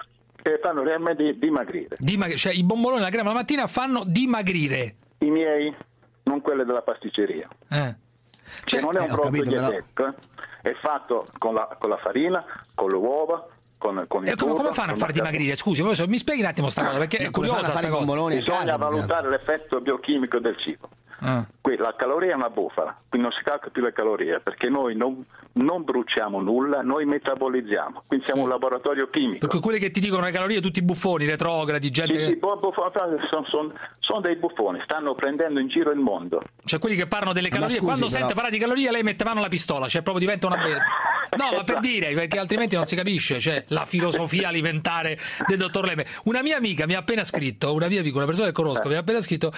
che fanno realmente dimagrire. Dimag- cioè i bomboloni e la crema la mattina fanno dimagrire. I miei, non quelli della pasticceria. Eh. Cioè, non è un eh, ho prodotto capito, però- dietetico, eh. È fatto con la, con la farina, con le uova, con, con il E come, burro, come fanno a con far la- dimagrire? Scusi, professore, mi spieghi un attimo sta cosa, perché è come fanno curiosa a fare sta i cosa. bomboloni a Bisogna casa? valutare l'effetto biochimico del cibo. Ah. Qui la caloria è una bufala, quindi non si calcola più le calorie, perché noi non, non bruciamo nulla, noi metabolizziamo, quindi siamo un laboratorio chimico. Perché quelli che ti dicono le calorie, tutti buffoni, retrogradi, gente Sì, che... sì, bu- bu- sono, sono- sono dei buffoni, stanno prendendo in giro il mondo. Cioè quelli che parlano delle Ma calorie, scusi, quando però- sente parlare di calorie lei mette mano alla pistola, cioè proprio diventa una bella. No, ma per dire, perché altrimenti non si capisce, cioè la filosofia alimentare del dottor Lemme. Una mia amica mi ha appena scritto, una mia amica, una persona che conosco, mi ha appena scritto,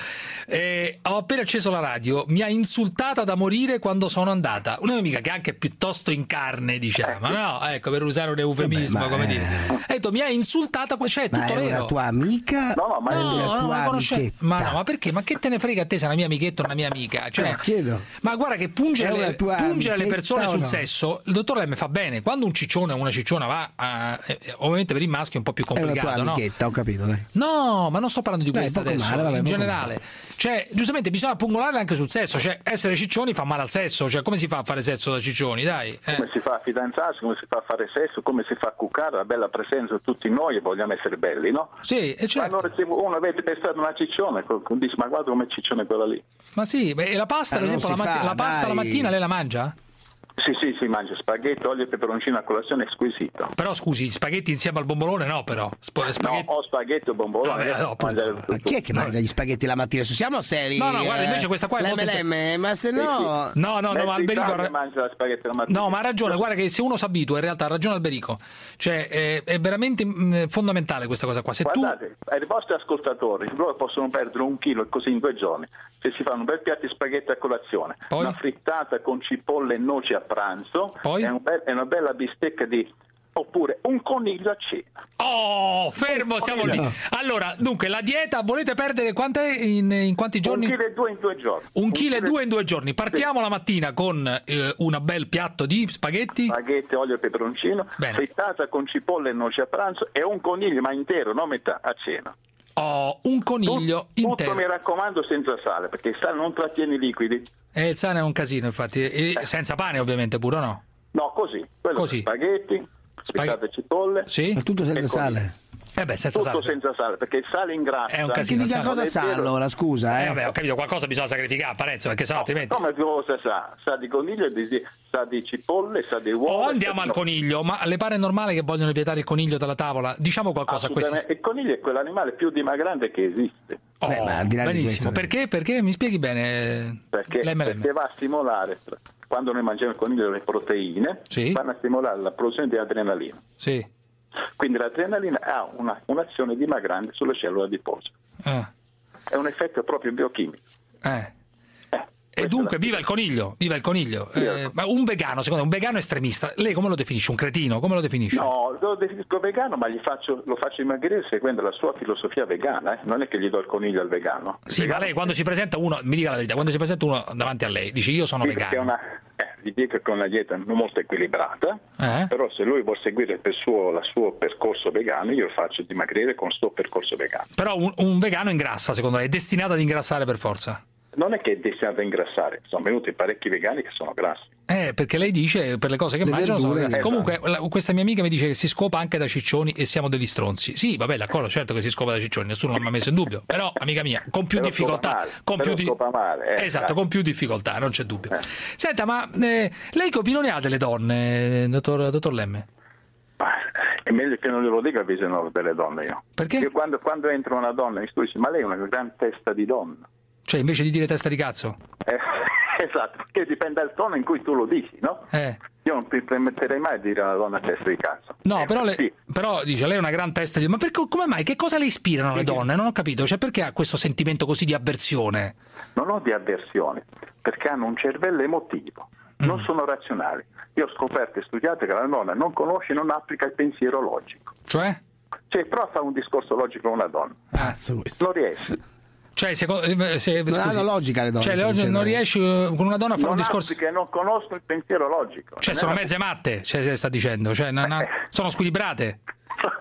eh, ho appena acceso la radio, mi ha insultata da morire quando sono andata. Una mia amica che è anche piuttosto in carne, diciamo, no? Ecco, per usare un eufemismo, Vabbè, ma come è- dire. Ha detto, mi ha insultata, cioè è Ma tutto è vero. una tua amica? No, no, ma è No, una no, tua non conosce- amichetta? ma no, ma perché? Ma che te ne frega a te se è una mia amichetta o una mia amica? Cioè, Eh, chiedo. ma guarda che pungere, È una le, tua pungere le amichetta persone o sul no? sesso, il dottor Lemme fa bene. Quando un ciccione o una cicciona va a, eh, ovviamente per il maschio è un po' più È una tua complicato, no? amichetta, ho capito, dai. No, ma non sto parlando di Dai, questo poco adesso, male, vabbè, in poco generale. Cioè, giustamente bisogna pungolare anche sul sesso, cioè essere ciccioni fa male al sesso, cioè come si fa a fare sesso da ciccioni, dai? Eh. Come si fa a fidanzarsi, come si fa a fare sesso, come si fa a cuccare, la bella presenza di tutti noi e vogliamo essere belli, no? Sì, e certo. Ma allora se uno avete pestato una ciccione, co- co- dice ma guarda come ciccione quella lì. Ma sì, beh, e la pasta, Ah, ad non esempio, la, si matti- fa, la pasta la dai. mattina lei la mangia? Sì, sì, si mangia spaghetti, olio e peperoncino a colazione squisito. Però scusi, spaghetti insieme al bombolone no, però. Sp- spaghetti... No, o spaghetti o bombolone. Vabbè, eh, no, appunto. mangiare Ma tutto. chi è che mangia gli spaghetti la mattina? Siamo seri? No, no, guarda, eh? invece questa qua è molto L'emme l'emme, ma se no... No, no, no, ma Mentre Alberico ha Italia ra- mangia la spaghetti la mattina. No, ma ha ragione, guarda che se uno si abitua, in realtà ha ragione Alberico. Cioè, è, è veramente mh, fondamentale questa cosa qua. Se Guardate, ai vostri ascoltatori, loro possono perdere un chilo così in due giorni. Se si fanno un bel piatto di spaghetti a colazione, Poi? una frittata con cipolle e noci a pranzo, Poi? e un bel- e una bella bistecca di... oppure un coniglio a cena. Oh, fermo, siamo lì. Allora, dunque, la dieta volete perdere quant'è in, in quanti giorni? Un chilo e due in due giorni. Un chilo e due in due giorni. Partiamo la mattina con eh, un bel piatto di spaghetti. Spaghetti, olio e peperoncino, Bene. frittata con cipolle e noci a pranzo e un coniglio, ma intero, non metà, a cena. Oh, un coniglio Tutto intero. mi raccomando senza sale, perché il sale non trattiene i liquidi. E il sale è un casino, infatti. E senza pane, ovviamente, pure, o no? No, così. Quello Così. spaghetti, frittata e cipolle. Sì? Ma tutto senza E sale. Eh beh, senza Tutto sale. senza sale, perché il sale ingrassa. È un Che casino. dica sale. cosa Non è sa vero. allora, scusa, Eh, eh? vabbè, ho capito, qualcosa bisogna sacrificare, Parenzo, perché sennò altrimenti... Come cosa sa? Sa di coniglio, di- di- sa di cipolle, sa di uova. O andiamo al no. coniglio, ma le pare normale che vogliono vietare il coniglio dalla tavola? Diciamo qualcosa a questo. Assolutamente. Il coniglio è quell'animale più dimagrante che esiste. Oh, Beh, ma al di là di benissimo. questo- Perché? Perché? Mi spieghi bene. Perché, l'emme l'emme. perché va a stimolare, quando noi mangiamo il coniglio, le proteine, Sì. vanno a stimolare la produzione di adrenalina. Sì. Quindi l'adrenalina ha una- un'azione dimagrante sulle cellule adipose. Ah. È un effetto proprio biochimico. Eh. Eh, E dunque, viva il coniglio, viva il coniglio. Eh, ma un vegano, secondo me, un vegano estremista, lei come lo definisce? Un cretino? Come lo definisce? No, lo definisco vegano, ma gli faccio, lo faccio dimagrire seguendo la sua filosofia vegana. Eh. Non è che gli do il coniglio al vegano. Il Sì, vegano- ma lei quando si presenta uno, mi dica la verità, quando si presenta uno davanti a lei, dice io sono Sì, perché è vegano. una, eh, gli dico che è una dieta non molto equilibrata, Eh? però se lui vuole seguire il suo, il suo percorso vegano, io lo faccio dimagrire con il suo percorso vegano. Però un, un vegano ingrassa, secondo lei, è destinato ad ingrassare per forza. Non è che è destinato a ingrassare, sono venuti parecchi vegani che sono grassi. Eh, perché lei dice per le cose che Le mangiano sono verdure, grassi. esatto. Comunque, la- questa mia amica mi dice che si scopa anche da ciccioni e siamo degli stronzi. Sì, vabbè, d'accordo, certo che si scopa da ciccioni, nessuno l'ha mai messo in dubbio. Però, amica mia, con più Però difficoltà. scopa male, Con però più di... scopa male, eh, esatto, dai. con più difficoltà, non c'è dubbio. Eh. Senta, ma eh, lei che opinione ha delle donne, dottor, dottor Lemme? Ma è meglio che non glielo dica il visionoro delle donne io. Perché? Io quando, quando entro una donna in studio dico, ma lei è una gran testa di donna. Cioè, invece di dire testa di cazzo? Eh, esatto, perché dipende dal tono in cui tu lo dici, no? Eh. Io non mi permetterei mai di dire alla donna testa di cazzo. No, Eh, però, le- sì. però dice lei è una gran testa di... Ma perché, come mai? Che cosa le ispirano le donne? Non ho capito. Cioè, perché ha questo sentimento così di avversione? Non ho di avversione, perché hanno un cervello emotivo, non sono razionali. Io ho scoperto e studiato che la donna non conosce e non applica il pensiero logico. Cioè? Cioè, prova a fare un discorso logico con una donna. Cazzo questo. Non riesci. Cioè, secondo, eh, se, Non scusi, hanno logica le donne, Cioè, le sto donne non dicendo. riesci eh, con una donna a fare Non un discorso... applica e non conoscono il pensiero logico. Cioè, Non sono è- mezze matte, cioè, sta dicendo. Cioè, non ha- sono squilibrate.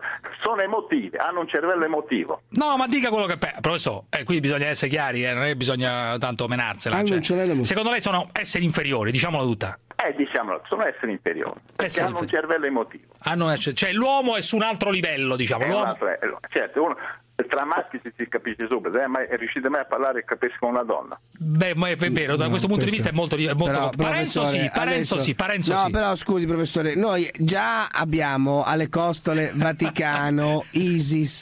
sono emotive, hanno un cervello emotivo. No, ma dica quello che pensa, professore. Eh, qui bisogna essere chiari, eh, non è che bisogna tanto menarsela. Cioè, secondo lei sono esseri inferiori, diciamola tutta. Eh, diciamolo, sono esseri inferiori, perché esseri hanno inferiori. un cervello emotivo. Hanno, cioè l'uomo è su un altro livello, diciamo. È L'uomo... un altro, eh, certo, uno, tra maschi si, si capisce subito, eh, ma riuscite mai a parlare e capisci con una donna? Beh, ma è vero, da No, questo punto questo- di vista è molto... È molto... Però, Parenzo sì, professore, Parenzo adesso- sì, Parenzo no, sì. però scusi professore, noi già abbiamo alle costole Vaticano, ISIS,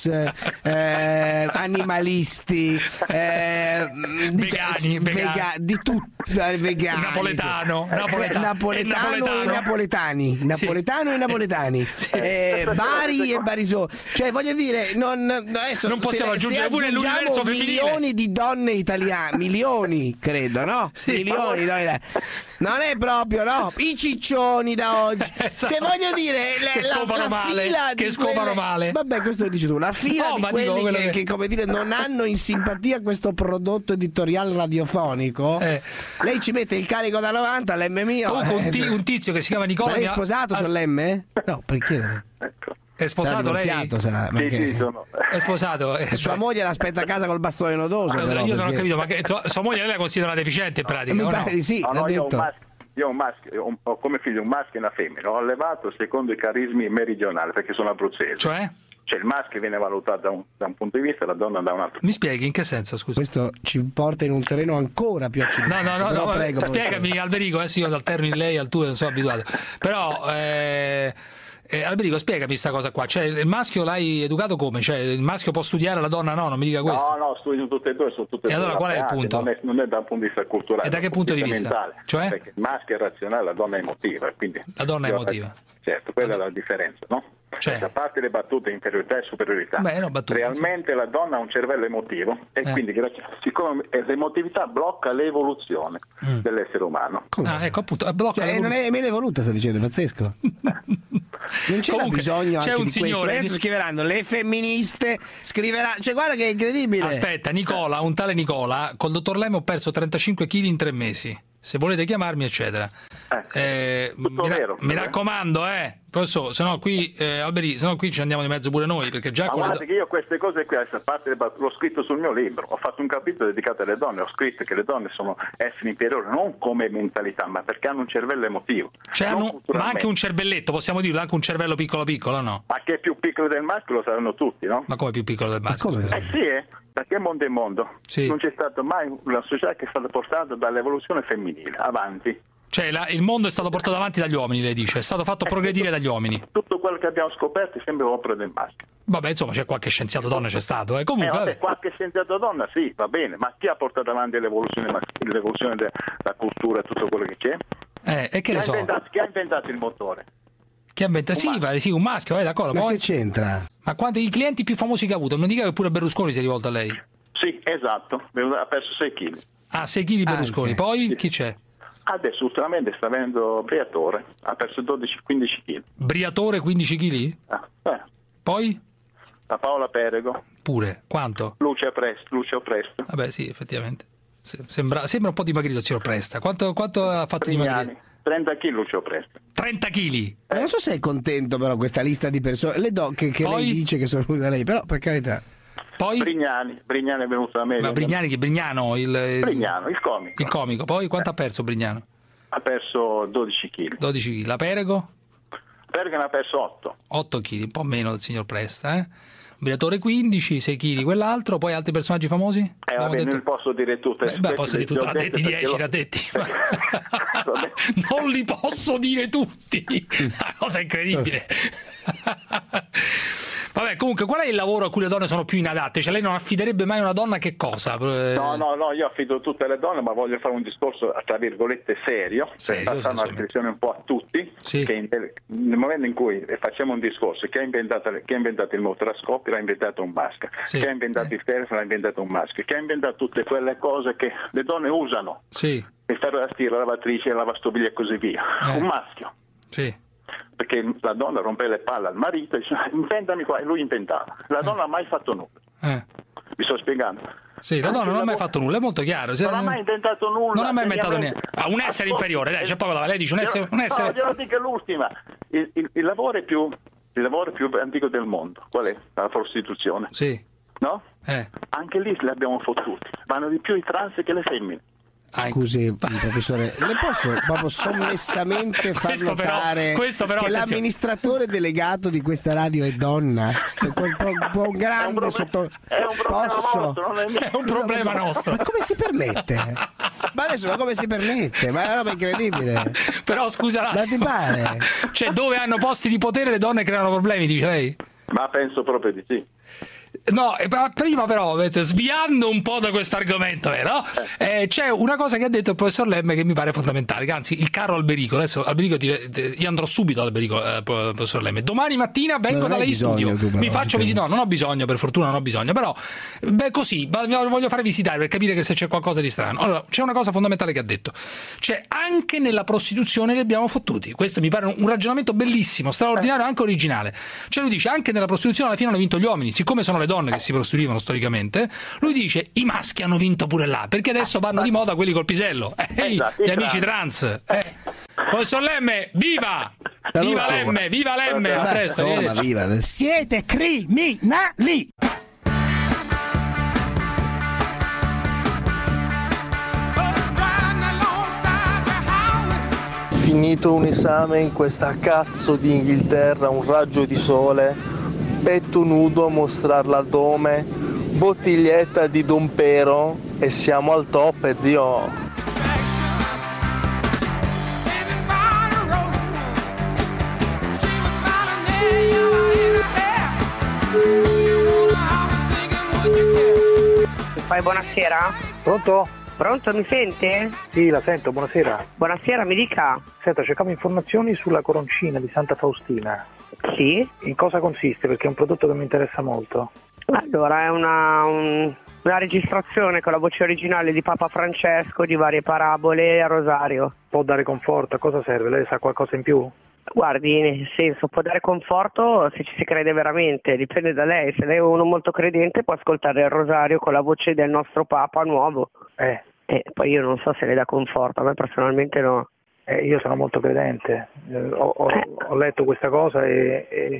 eh, animalisti, eh, Vegani, vega- vegani. di tutto, vegani, Napoletano, Eh, napoletano, napoletano e napoletano. e napoletani, napoletano e napoletani, eh, Bari e Barisò, cioè voglio dire, non, adesso, Non possiamo se- se aggiungere pure aggiungiamo l'universo femminile. milioni di donne italiane, milioni credo, no? Sì. Milioni di donne italiane. Non è proprio, no? I ciccioni da oggi. Esatto. Cioè, voglio dire, le- Che la, scopano la male, fila che di scopano quelle- male. Vabbè, questo lo dici tu. La fila No, di ma dico quelli quello che, che- che, come dire, non hanno in simpatia questo prodotto editoriale radiofonico. Eh. Lei ci mette il carico da novanta all'M mio. Comunque un, Eh, ti- un tizio che si chiama Nicola... Ma lei è mi ha- sposato ha- sull'M? No, per chiedere. Ecco. È sposato Sarà lei? divorziato, sarà, Sì, perché- sì, sono... È sposato? eh, Sua moglie l'aspetta a casa col bastone nodoso. Io però, non ho perché- capito, ma che, tua- sua moglie lei la considera una deficiente in pratica? Mi o no? pare di sì, No, l'ha no, io ho un detto. maschio, io ho un maschio, ho, un- ho come figlio un maschio e una femmina, ho allevato secondo i carismi meridionali perché sono abruzzese. Cioè? Cioè il maschio viene valutato da un, da un punto di vista e la donna da un altro. Mi spieghi in che senso, scusa? Questo ci porta in un terreno ancora più No, accidentato. no, no, Però no, prego, spiegami Alberico, adesso io alterno in lei al tuo, non sono abituato. Però eh, eh, Alberico, spiegami questa cosa qua, cioè il maschio l'hai educato come? Cioè il maschio può studiare, la donna no, non mi dica questo. No, no, studiano tutte e due, sono tutte e E due allora qual è il laureate, punto? Non è, non è da un punto di vista culturale. E da che è un punto di vista? mentale. Cioè? Perché il maschio è razionale, la donna è emotiva. Quindi La donna è emotiva. Certo, quella è la differenza, no? Cioè? A parte le battute inferiorità e superiorità, Beh, no, battute, realmente la donna ha un cervello emotivo e Eh. quindi grazie- siccome l'emotività blocca l'evoluzione Mm. dell'essere umano. Ah, ecco appunto, blocca Cioè, la- non è meno evoluta, sta dicendo, pazzesco. Non c'era Comunque, bisogno c'è anche un di signore questo. Adesso di- scriveranno le femministe, scriverà, cioè guarda che è incredibile. Aspetta, Nicola, un tale Nicola, col dottor Lem ho perso trentacinque chili in tre mesi. Se volete chiamarmi, eccetera. Eh, mi, ra- vero, mi eh. raccomando, eh, professor, se no qui, eh, Alberi, se no qui ci andiamo di mezzo pure noi, perché già Ma con le guardate che io queste cose qui, a parte le battute, l'ho scritto sul mio libro, ho fatto un capitolo dedicato alle donne, ho scritto che le donne sono esseri inferiori, non come mentalità, ma perché hanno un cervello emotivo. Cioè, non hanno- ma culturalmente. anche un cervelletto, possiamo dirlo, anche un cervello piccolo piccolo, no? Ma che è più piccolo del maschio lo saranno tutti, no? Ma come più piccolo del maschio? scusa? Eh sì, eh, perché mondo è mondo. Sì. Non c'è stata mai una società che è stata portata dall'evoluzione femminile avanti. Cioè, la- il mondo è stato portato avanti dagli uomini, lei dice, è stato fatto progredire dagli uomini. Tutto quello che abbiamo scoperto è sempre opera del maschio. Vabbè, insomma, c'è qualche scienziato donna, c'è stato, eh. Eh, Comunque, vabbè, vabbè. qualche scienziato donna sì, va bene, ma chi ha portato avanti l'evoluzione maschile, l'evoluzione della cultura e tutto quello che c'è? Eh, e che Chi ne ha, so? inventato, chi ha inventato il motore? Chi ha inventato? Sì, va, sì, un maschio, eh, d'accordo. Ma Poi- che c'entra? Ma quanti i clienti più famosi che ha avuto? Non dica che pure Berlusconi si è rivolto a lei. Sì, esatto, ha perso sei chili. Ah, sei chili Berlusconi. Anche. Poi chi c'è? Adesso ultimamente sta avendo Briatore, ha perso dodici quindici chili. Briatore quindici chili? Ah, eh. Poi? La Paola Perego, Pure. Quanto? Lucia Presto, Lucio Presto, Vabbè, sì, effettivamente. Se- Sembra, sembra un po' dimagrito il signor Presta. Quanto, quanto ha fatto dimagrire? Prignani, trenta chili Lucio Presto. trenta chili. Ma non so se è contento però questa lista di persone, le do che, che Poi? lei dice che sono venute da lei, però per carità. Poi? Brignani, Brignani è venuto da me. Ma Brignani, che Brignano, il, il, Brignano, il comico, il comico. Poi quanto ha perso Brignano? ha perso dodici chili. dodici chili. La Perego? Perego ne ha perso otto. otto chili, un po' meno del signor Presta, eh? Briatore quindici, sei chili quell'altro, poi altri personaggi famosi? Eh, Abbiamo vabbè, detto- non posso dire tutte. Beh, beh, posso dire tutto, Ho ha detto detti perché dieci, lo- ha detti. Vabbè. Non li posso dire tutti. Una cosa incredibile. Vabbè, comunque, qual è il lavoro a cui le donne sono più inadatte? Cioè, lei non affiderebbe mai una donna che cosa? No, no, no, io affido tutte le donne, ma voglio fare un discorso tra virgolette serio, Serio, per fare una senso- riflessione un po' a tutti, Sì. che in- nel momento in cui facciamo un discorso, chi ha inventato, chi ha inventato il motore a scoppio l'ha inventato un maschio, Sì. chi ha inventato il telefono l'ha inventato un maschio, chi ha inventato tutte quelle cose che le donne usano, Sì, il ferro da stiro, la lavatrice, la lavastoviglie e così via, Eh. un maschio. sì. Perché la donna rompe le palle al marito e dice inventami qua, e lui inventava. La donna non ha mai fatto nulla. Eh. Vi sto spiegando. Sì, la donna non ha mai fatto nulla, è molto chiaro. Se- Non ha mai inventato nulla. Non ha mai inventato seriamente. niente. Ah, un essere inferiore, dai, c'è poco da. Lei dice un essere. Un essere... No, glielo dico l'ultima. Il, il- il lavoro è più il lavoro più antico del mondo, qual è? La prostituzione. Sì. No? Eh. Anche lì li abbiamo fottuti. Vanno di più i trans che le femmine. Scusi, professore, le posso proprio sommessamente far Questo però- notare questo però, che attenzione. l'amministratore delegato di questa radio è donna? È un po', un po' grande sotto... È un problema Posso? nostro, non è mio. È un problema nostro. Ma come si permette? Ma adesso ma come si permette? Ma è una roba incredibile. Però scusa un Ma attimo. ti pare? Cioè, dove hanno posti di potere le donne creano problemi, dice lei? Ma penso proprio di sì. No, eh, ma prima però, vedete, sviando un po' da questo argomento, vero? Eh, c'è una cosa che ha detto il professor Lemme che mi pare fondamentale, che anzi il caro Alberico, adesso Alberico ti, ti- io andrò subito ad Alberico, eh, professor Lemme, domani mattina vengo Non da hai lei in studio, bisogno tu, però, mi faccio ci visitare, no, non ho bisogno, per fortuna non ho bisogno, però beh così, ma lo voglio fare visitare per capire che se c'è qualcosa di strano. Allora, c'è una cosa fondamentale che ha detto, cioè anche nella prostituzione li abbiamo fottuti, questo mi pare un ragionamento bellissimo, straordinario, anche originale, cioè lui dice anche nella prostituzione alla fine hanno vinto gli uomini, siccome sono le donne che si prostituivano storicamente, lui dice i maschi hanno vinto pure là, perché adesso vanno di moda quelli col pisello, ehi, Esatto, gli i amici trans, eh. Professor Lemme, viva! Viva Lemme, viva Lemme, a presto, Insomma, arrivederci. viva. Siete criminali! Finito un esame in questa cazzo di Inghilterra, un raggio di sole, petto nudo a mostrare l'addome, bottiglietta di Dompero e siamo al top, zio. Fai buonasera? Pronto? Pronto, mi sente? Sì, la sento, buonasera. Buonasera, mi dica. Senta, cercavo informazioni sulla coroncina di Santa Faustina. Sì? In cosa consiste? Perché è un prodotto che mi interessa molto. Allora, è una, un- una registrazione con la voce originale di Papa Francesco di varie parabole a rosario. Può dare conforto? A cosa serve? Lei sa qualcosa in più? Guardi, nel senso, può dare conforto se ci si crede veramente, dipende da lei. Se lei è uno molto credente può ascoltare il rosario con la voce del nostro Papa nuovo. Eh. E poi io non so se le dà conforto, a me personalmente no. Eh, io sono molto credente. Eh, ho, ho- ho letto questa cosa e, e-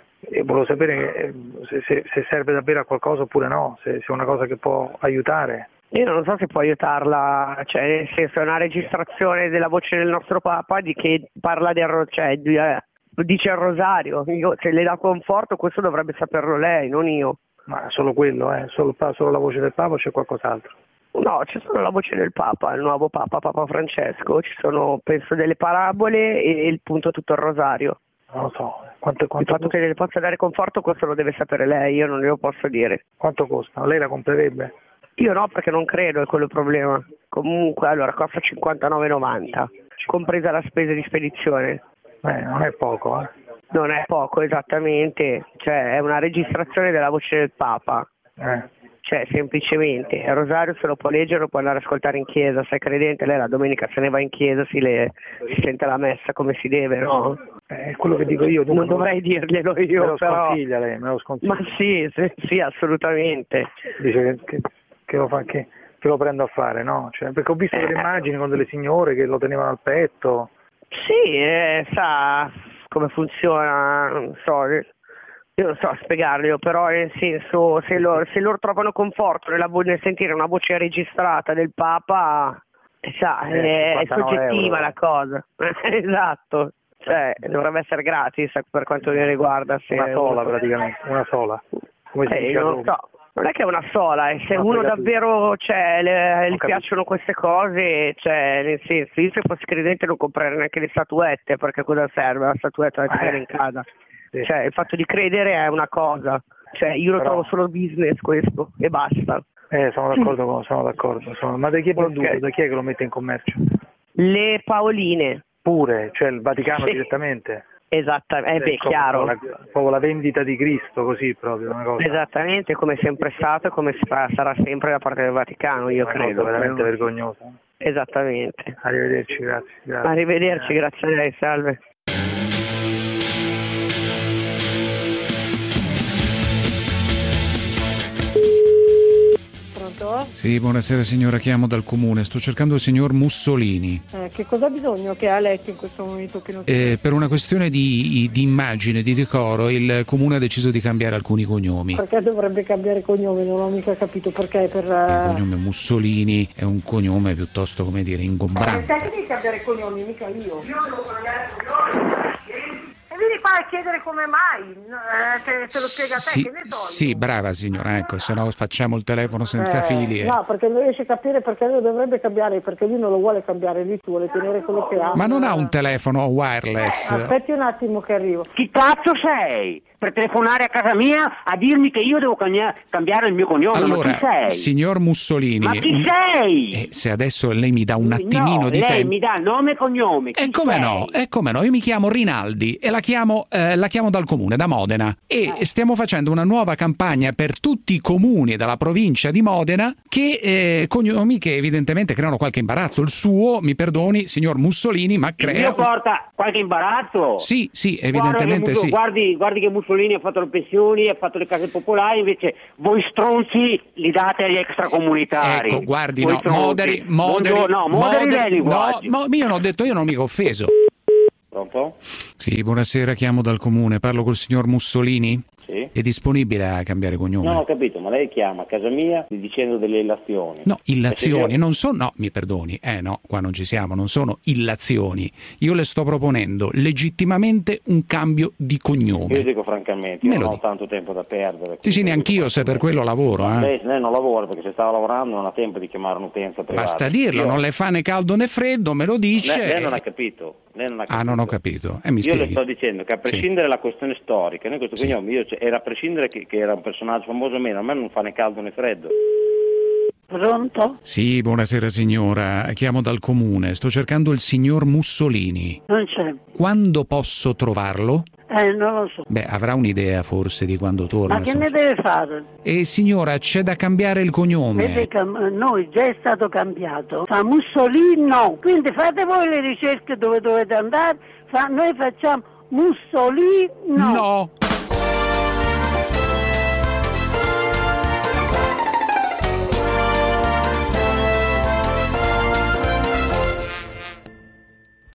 e volevo sapere eh, se, se- se serve davvero a qualcosa oppure no, se, se è una cosa che può aiutare. Io non so se può aiutarla, cioè nel senso è una registrazione della voce del nostro Papa di che parla del ro- cioè di- eh, dice il rosario. Io, se le dà conforto questo dovrebbe saperlo lei, non io. Ma solo quello, eh? solo, il pa- solo la voce del Papa o c'è qualcos'altro? No, c'è solo la voce del Papa, il nuovo Papa, Papa Francesco, ci sono penso delle parabole e il punto tutto il rosario. Non lo so. Quanto, quanto il fatto che le possa dare conforto questo lo deve sapere lei, io non glielo posso dire. Quanto costa? Lei la comprerebbe? Io no, perché non credo, è quello il problema. Comunque, allora, costa cinquantanove e novanta, compresa la spesa di spedizione. Eh, non è poco, eh? Non è poco, esattamente. Cioè, è una registrazione della voce del Papa. Eh. Cioè, semplicemente, il rosario se lo può leggere, lo può andare ad ascoltare in chiesa. Se è credente, lei la domenica se ne va in chiesa, si, le, si sente la messa come si deve, no? È quello che dico io. Non dovrei dirglielo io, me lo però... sconsiglia lei, me lo sconsiglia. Ma sì, sì, sì, assolutamente. Dice che, che, che lo fa, che, che lo prendo a fare, no? Cioè, perché ho visto delle immagini con delle signore che lo tenevano al petto. Sì, eh, sa come funziona, non so, io non so spiegarglielo, però nel senso, se, lo, se loro trovano conforto nella vo- nel sentire una voce registrata del Papa, eh, sa, Eh, è, è soggettiva euro. la cosa. Esatto, cioè dovrebbe essere gratis per quanto mi riguarda. Se Una sola uno- praticamente, una sola. Come si Eh, dice io a non Roma. so. Non è che è una sola, e se Ma uno poi capito. davvero cioè, le, gli capito. piacciono queste cose, cioè, nel senso, io se fossi credente non comprerei neanche le statuette, perché cosa serve la statuetta da tenere in casa? Sì. Cioè, il fatto di credere è una cosa, cioè, io lo Però- trovo solo business questo, e basta. Eh, sono d'accordo, con, sono d'accordo. Sono- Ma da chi è produtto? Ok. Da chi è che lo mette in commercio? Le Paoline. Pure, cioè il Vaticano Sì. direttamente? Esattamente, eh, beh, Proprio chiaro. La, proprio la vendita di Cristo, così proprio, una cosa. Esattamente, come è sempre stato e come sarà, sarà sempre da parte del Vaticano, io Una credo. cosa veramente vergognosa. Esattamente. Arrivederci, grazie. grazie. Arrivederci, grazie a lei, salve. Pronto? Pronto? Sì, buonasera signora, chiamo dal comune, sto cercando il signor Mussolini. Eh, che cosa ha bisogno che ha letto in questo momento che non Eh, per una questione di, di immagine, di decoro, il comune ha deciso di cambiare alcuni cognomi. Perché dovrebbe cambiare cognome? Non ho mica capito perché. Per, Il cognome Mussolini è un cognome piuttosto, come dire, ingombrante. Perché devi cambiare cognome, mica io. Io devo cambiare cognome. E vieni qua a chiedere come mai, eh, te, te lo spiega a te, Sì, che ne so. sì, brava signora, ecco, se no facciamo il telefono senza Eh, fili. E... No, perché non riesce a capire perché lui dovrebbe cambiare, perché lui non lo vuole cambiare, lui vuole tenere quello che ha. Ma non ha un telefono wireless? Aspetti un attimo che arrivo. Chi cazzo sei? Per telefonare a casa mia a dirmi che io devo cagna- cambiare il mio cognome? Allora, ma chi sei? signor Mussolini, Ma chi un- sei? eh, se adesso lei mi dà un attimino no, di lei tempo. mi dà nome e cognome. Chi E come sei? no? E come no? Io mi chiamo Rinaldi e la chiamo, eh, la chiamo dal comune, da Modena. E Eh. stiamo facendo una nuova campagna per tutti i comuni della provincia di Modena che eh, cognomi che evidentemente creano qualche imbarazzo. Il suo, mi perdoni, signor Mussolini, ma Il crea. mio porta qualche imbarazzo? Sì, sì, Guarda evidentemente che Musso- sì. Guardi, guardi che Mussolini ha fatto le pensioni, ha fatto le case popolari, invece voi stronzi li date agli extracomunitari. Ecco, guardi, Voi no, stronzi. moderi, moderi, Buongiorno, no, moderi lei i no, linguaggi. no, io non ho detto, io non mica offeso. Pronto? Sì, buonasera, chiamo dal comune, parlo col signor Mussolini? Sì. È disponibile a cambiare cognome? Non ho capito, ma lei chiama a casa mia dicendo delle illazioni. No, illazioni, E se io- non sono, no, mi perdoni, eh no, qua non ci siamo, non sono illazioni. Io le sto proponendo legittimamente un cambio di cognome. Io dico francamente, io Me non lo ho dico. tanto tempo da perdere. Sì, sì, neanch'io, se per quello lavoro, eh. Lei, lei non lavora, perché se stava lavorando non ha tempo di chiamare un'utenza privata. Basta dirlo, Io- non le fa né caldo né freddo, me lo dice. Lei, lei non ha capito. Lei non ha capito. Ah, non ho capito. Eh, mi Io le spieghi. sto dicendo che a prescindere dalla questione storica, noi questo Sì. cognome, io, cioè, era a prescindere che, che era un personaggio famoso o meno, a me non fa né caldo né freddo. Pronto? Sì, buonasera signora, chiamo dal comune, sto cercando il signor Mussolini. Non c'è. Quando posso trovarlo? Eh, non lo so. Beh, avrà un'idea forse di quando torna. Ma che se- ne deve fare? E signora, c'è da cambiare il cognome. Vede che eh, noi già è stato cambiato. Fa Mussolini no. Quindi fate voi le ricerche dove dovete andare. Fa- noi facciamo Mussolini no. No.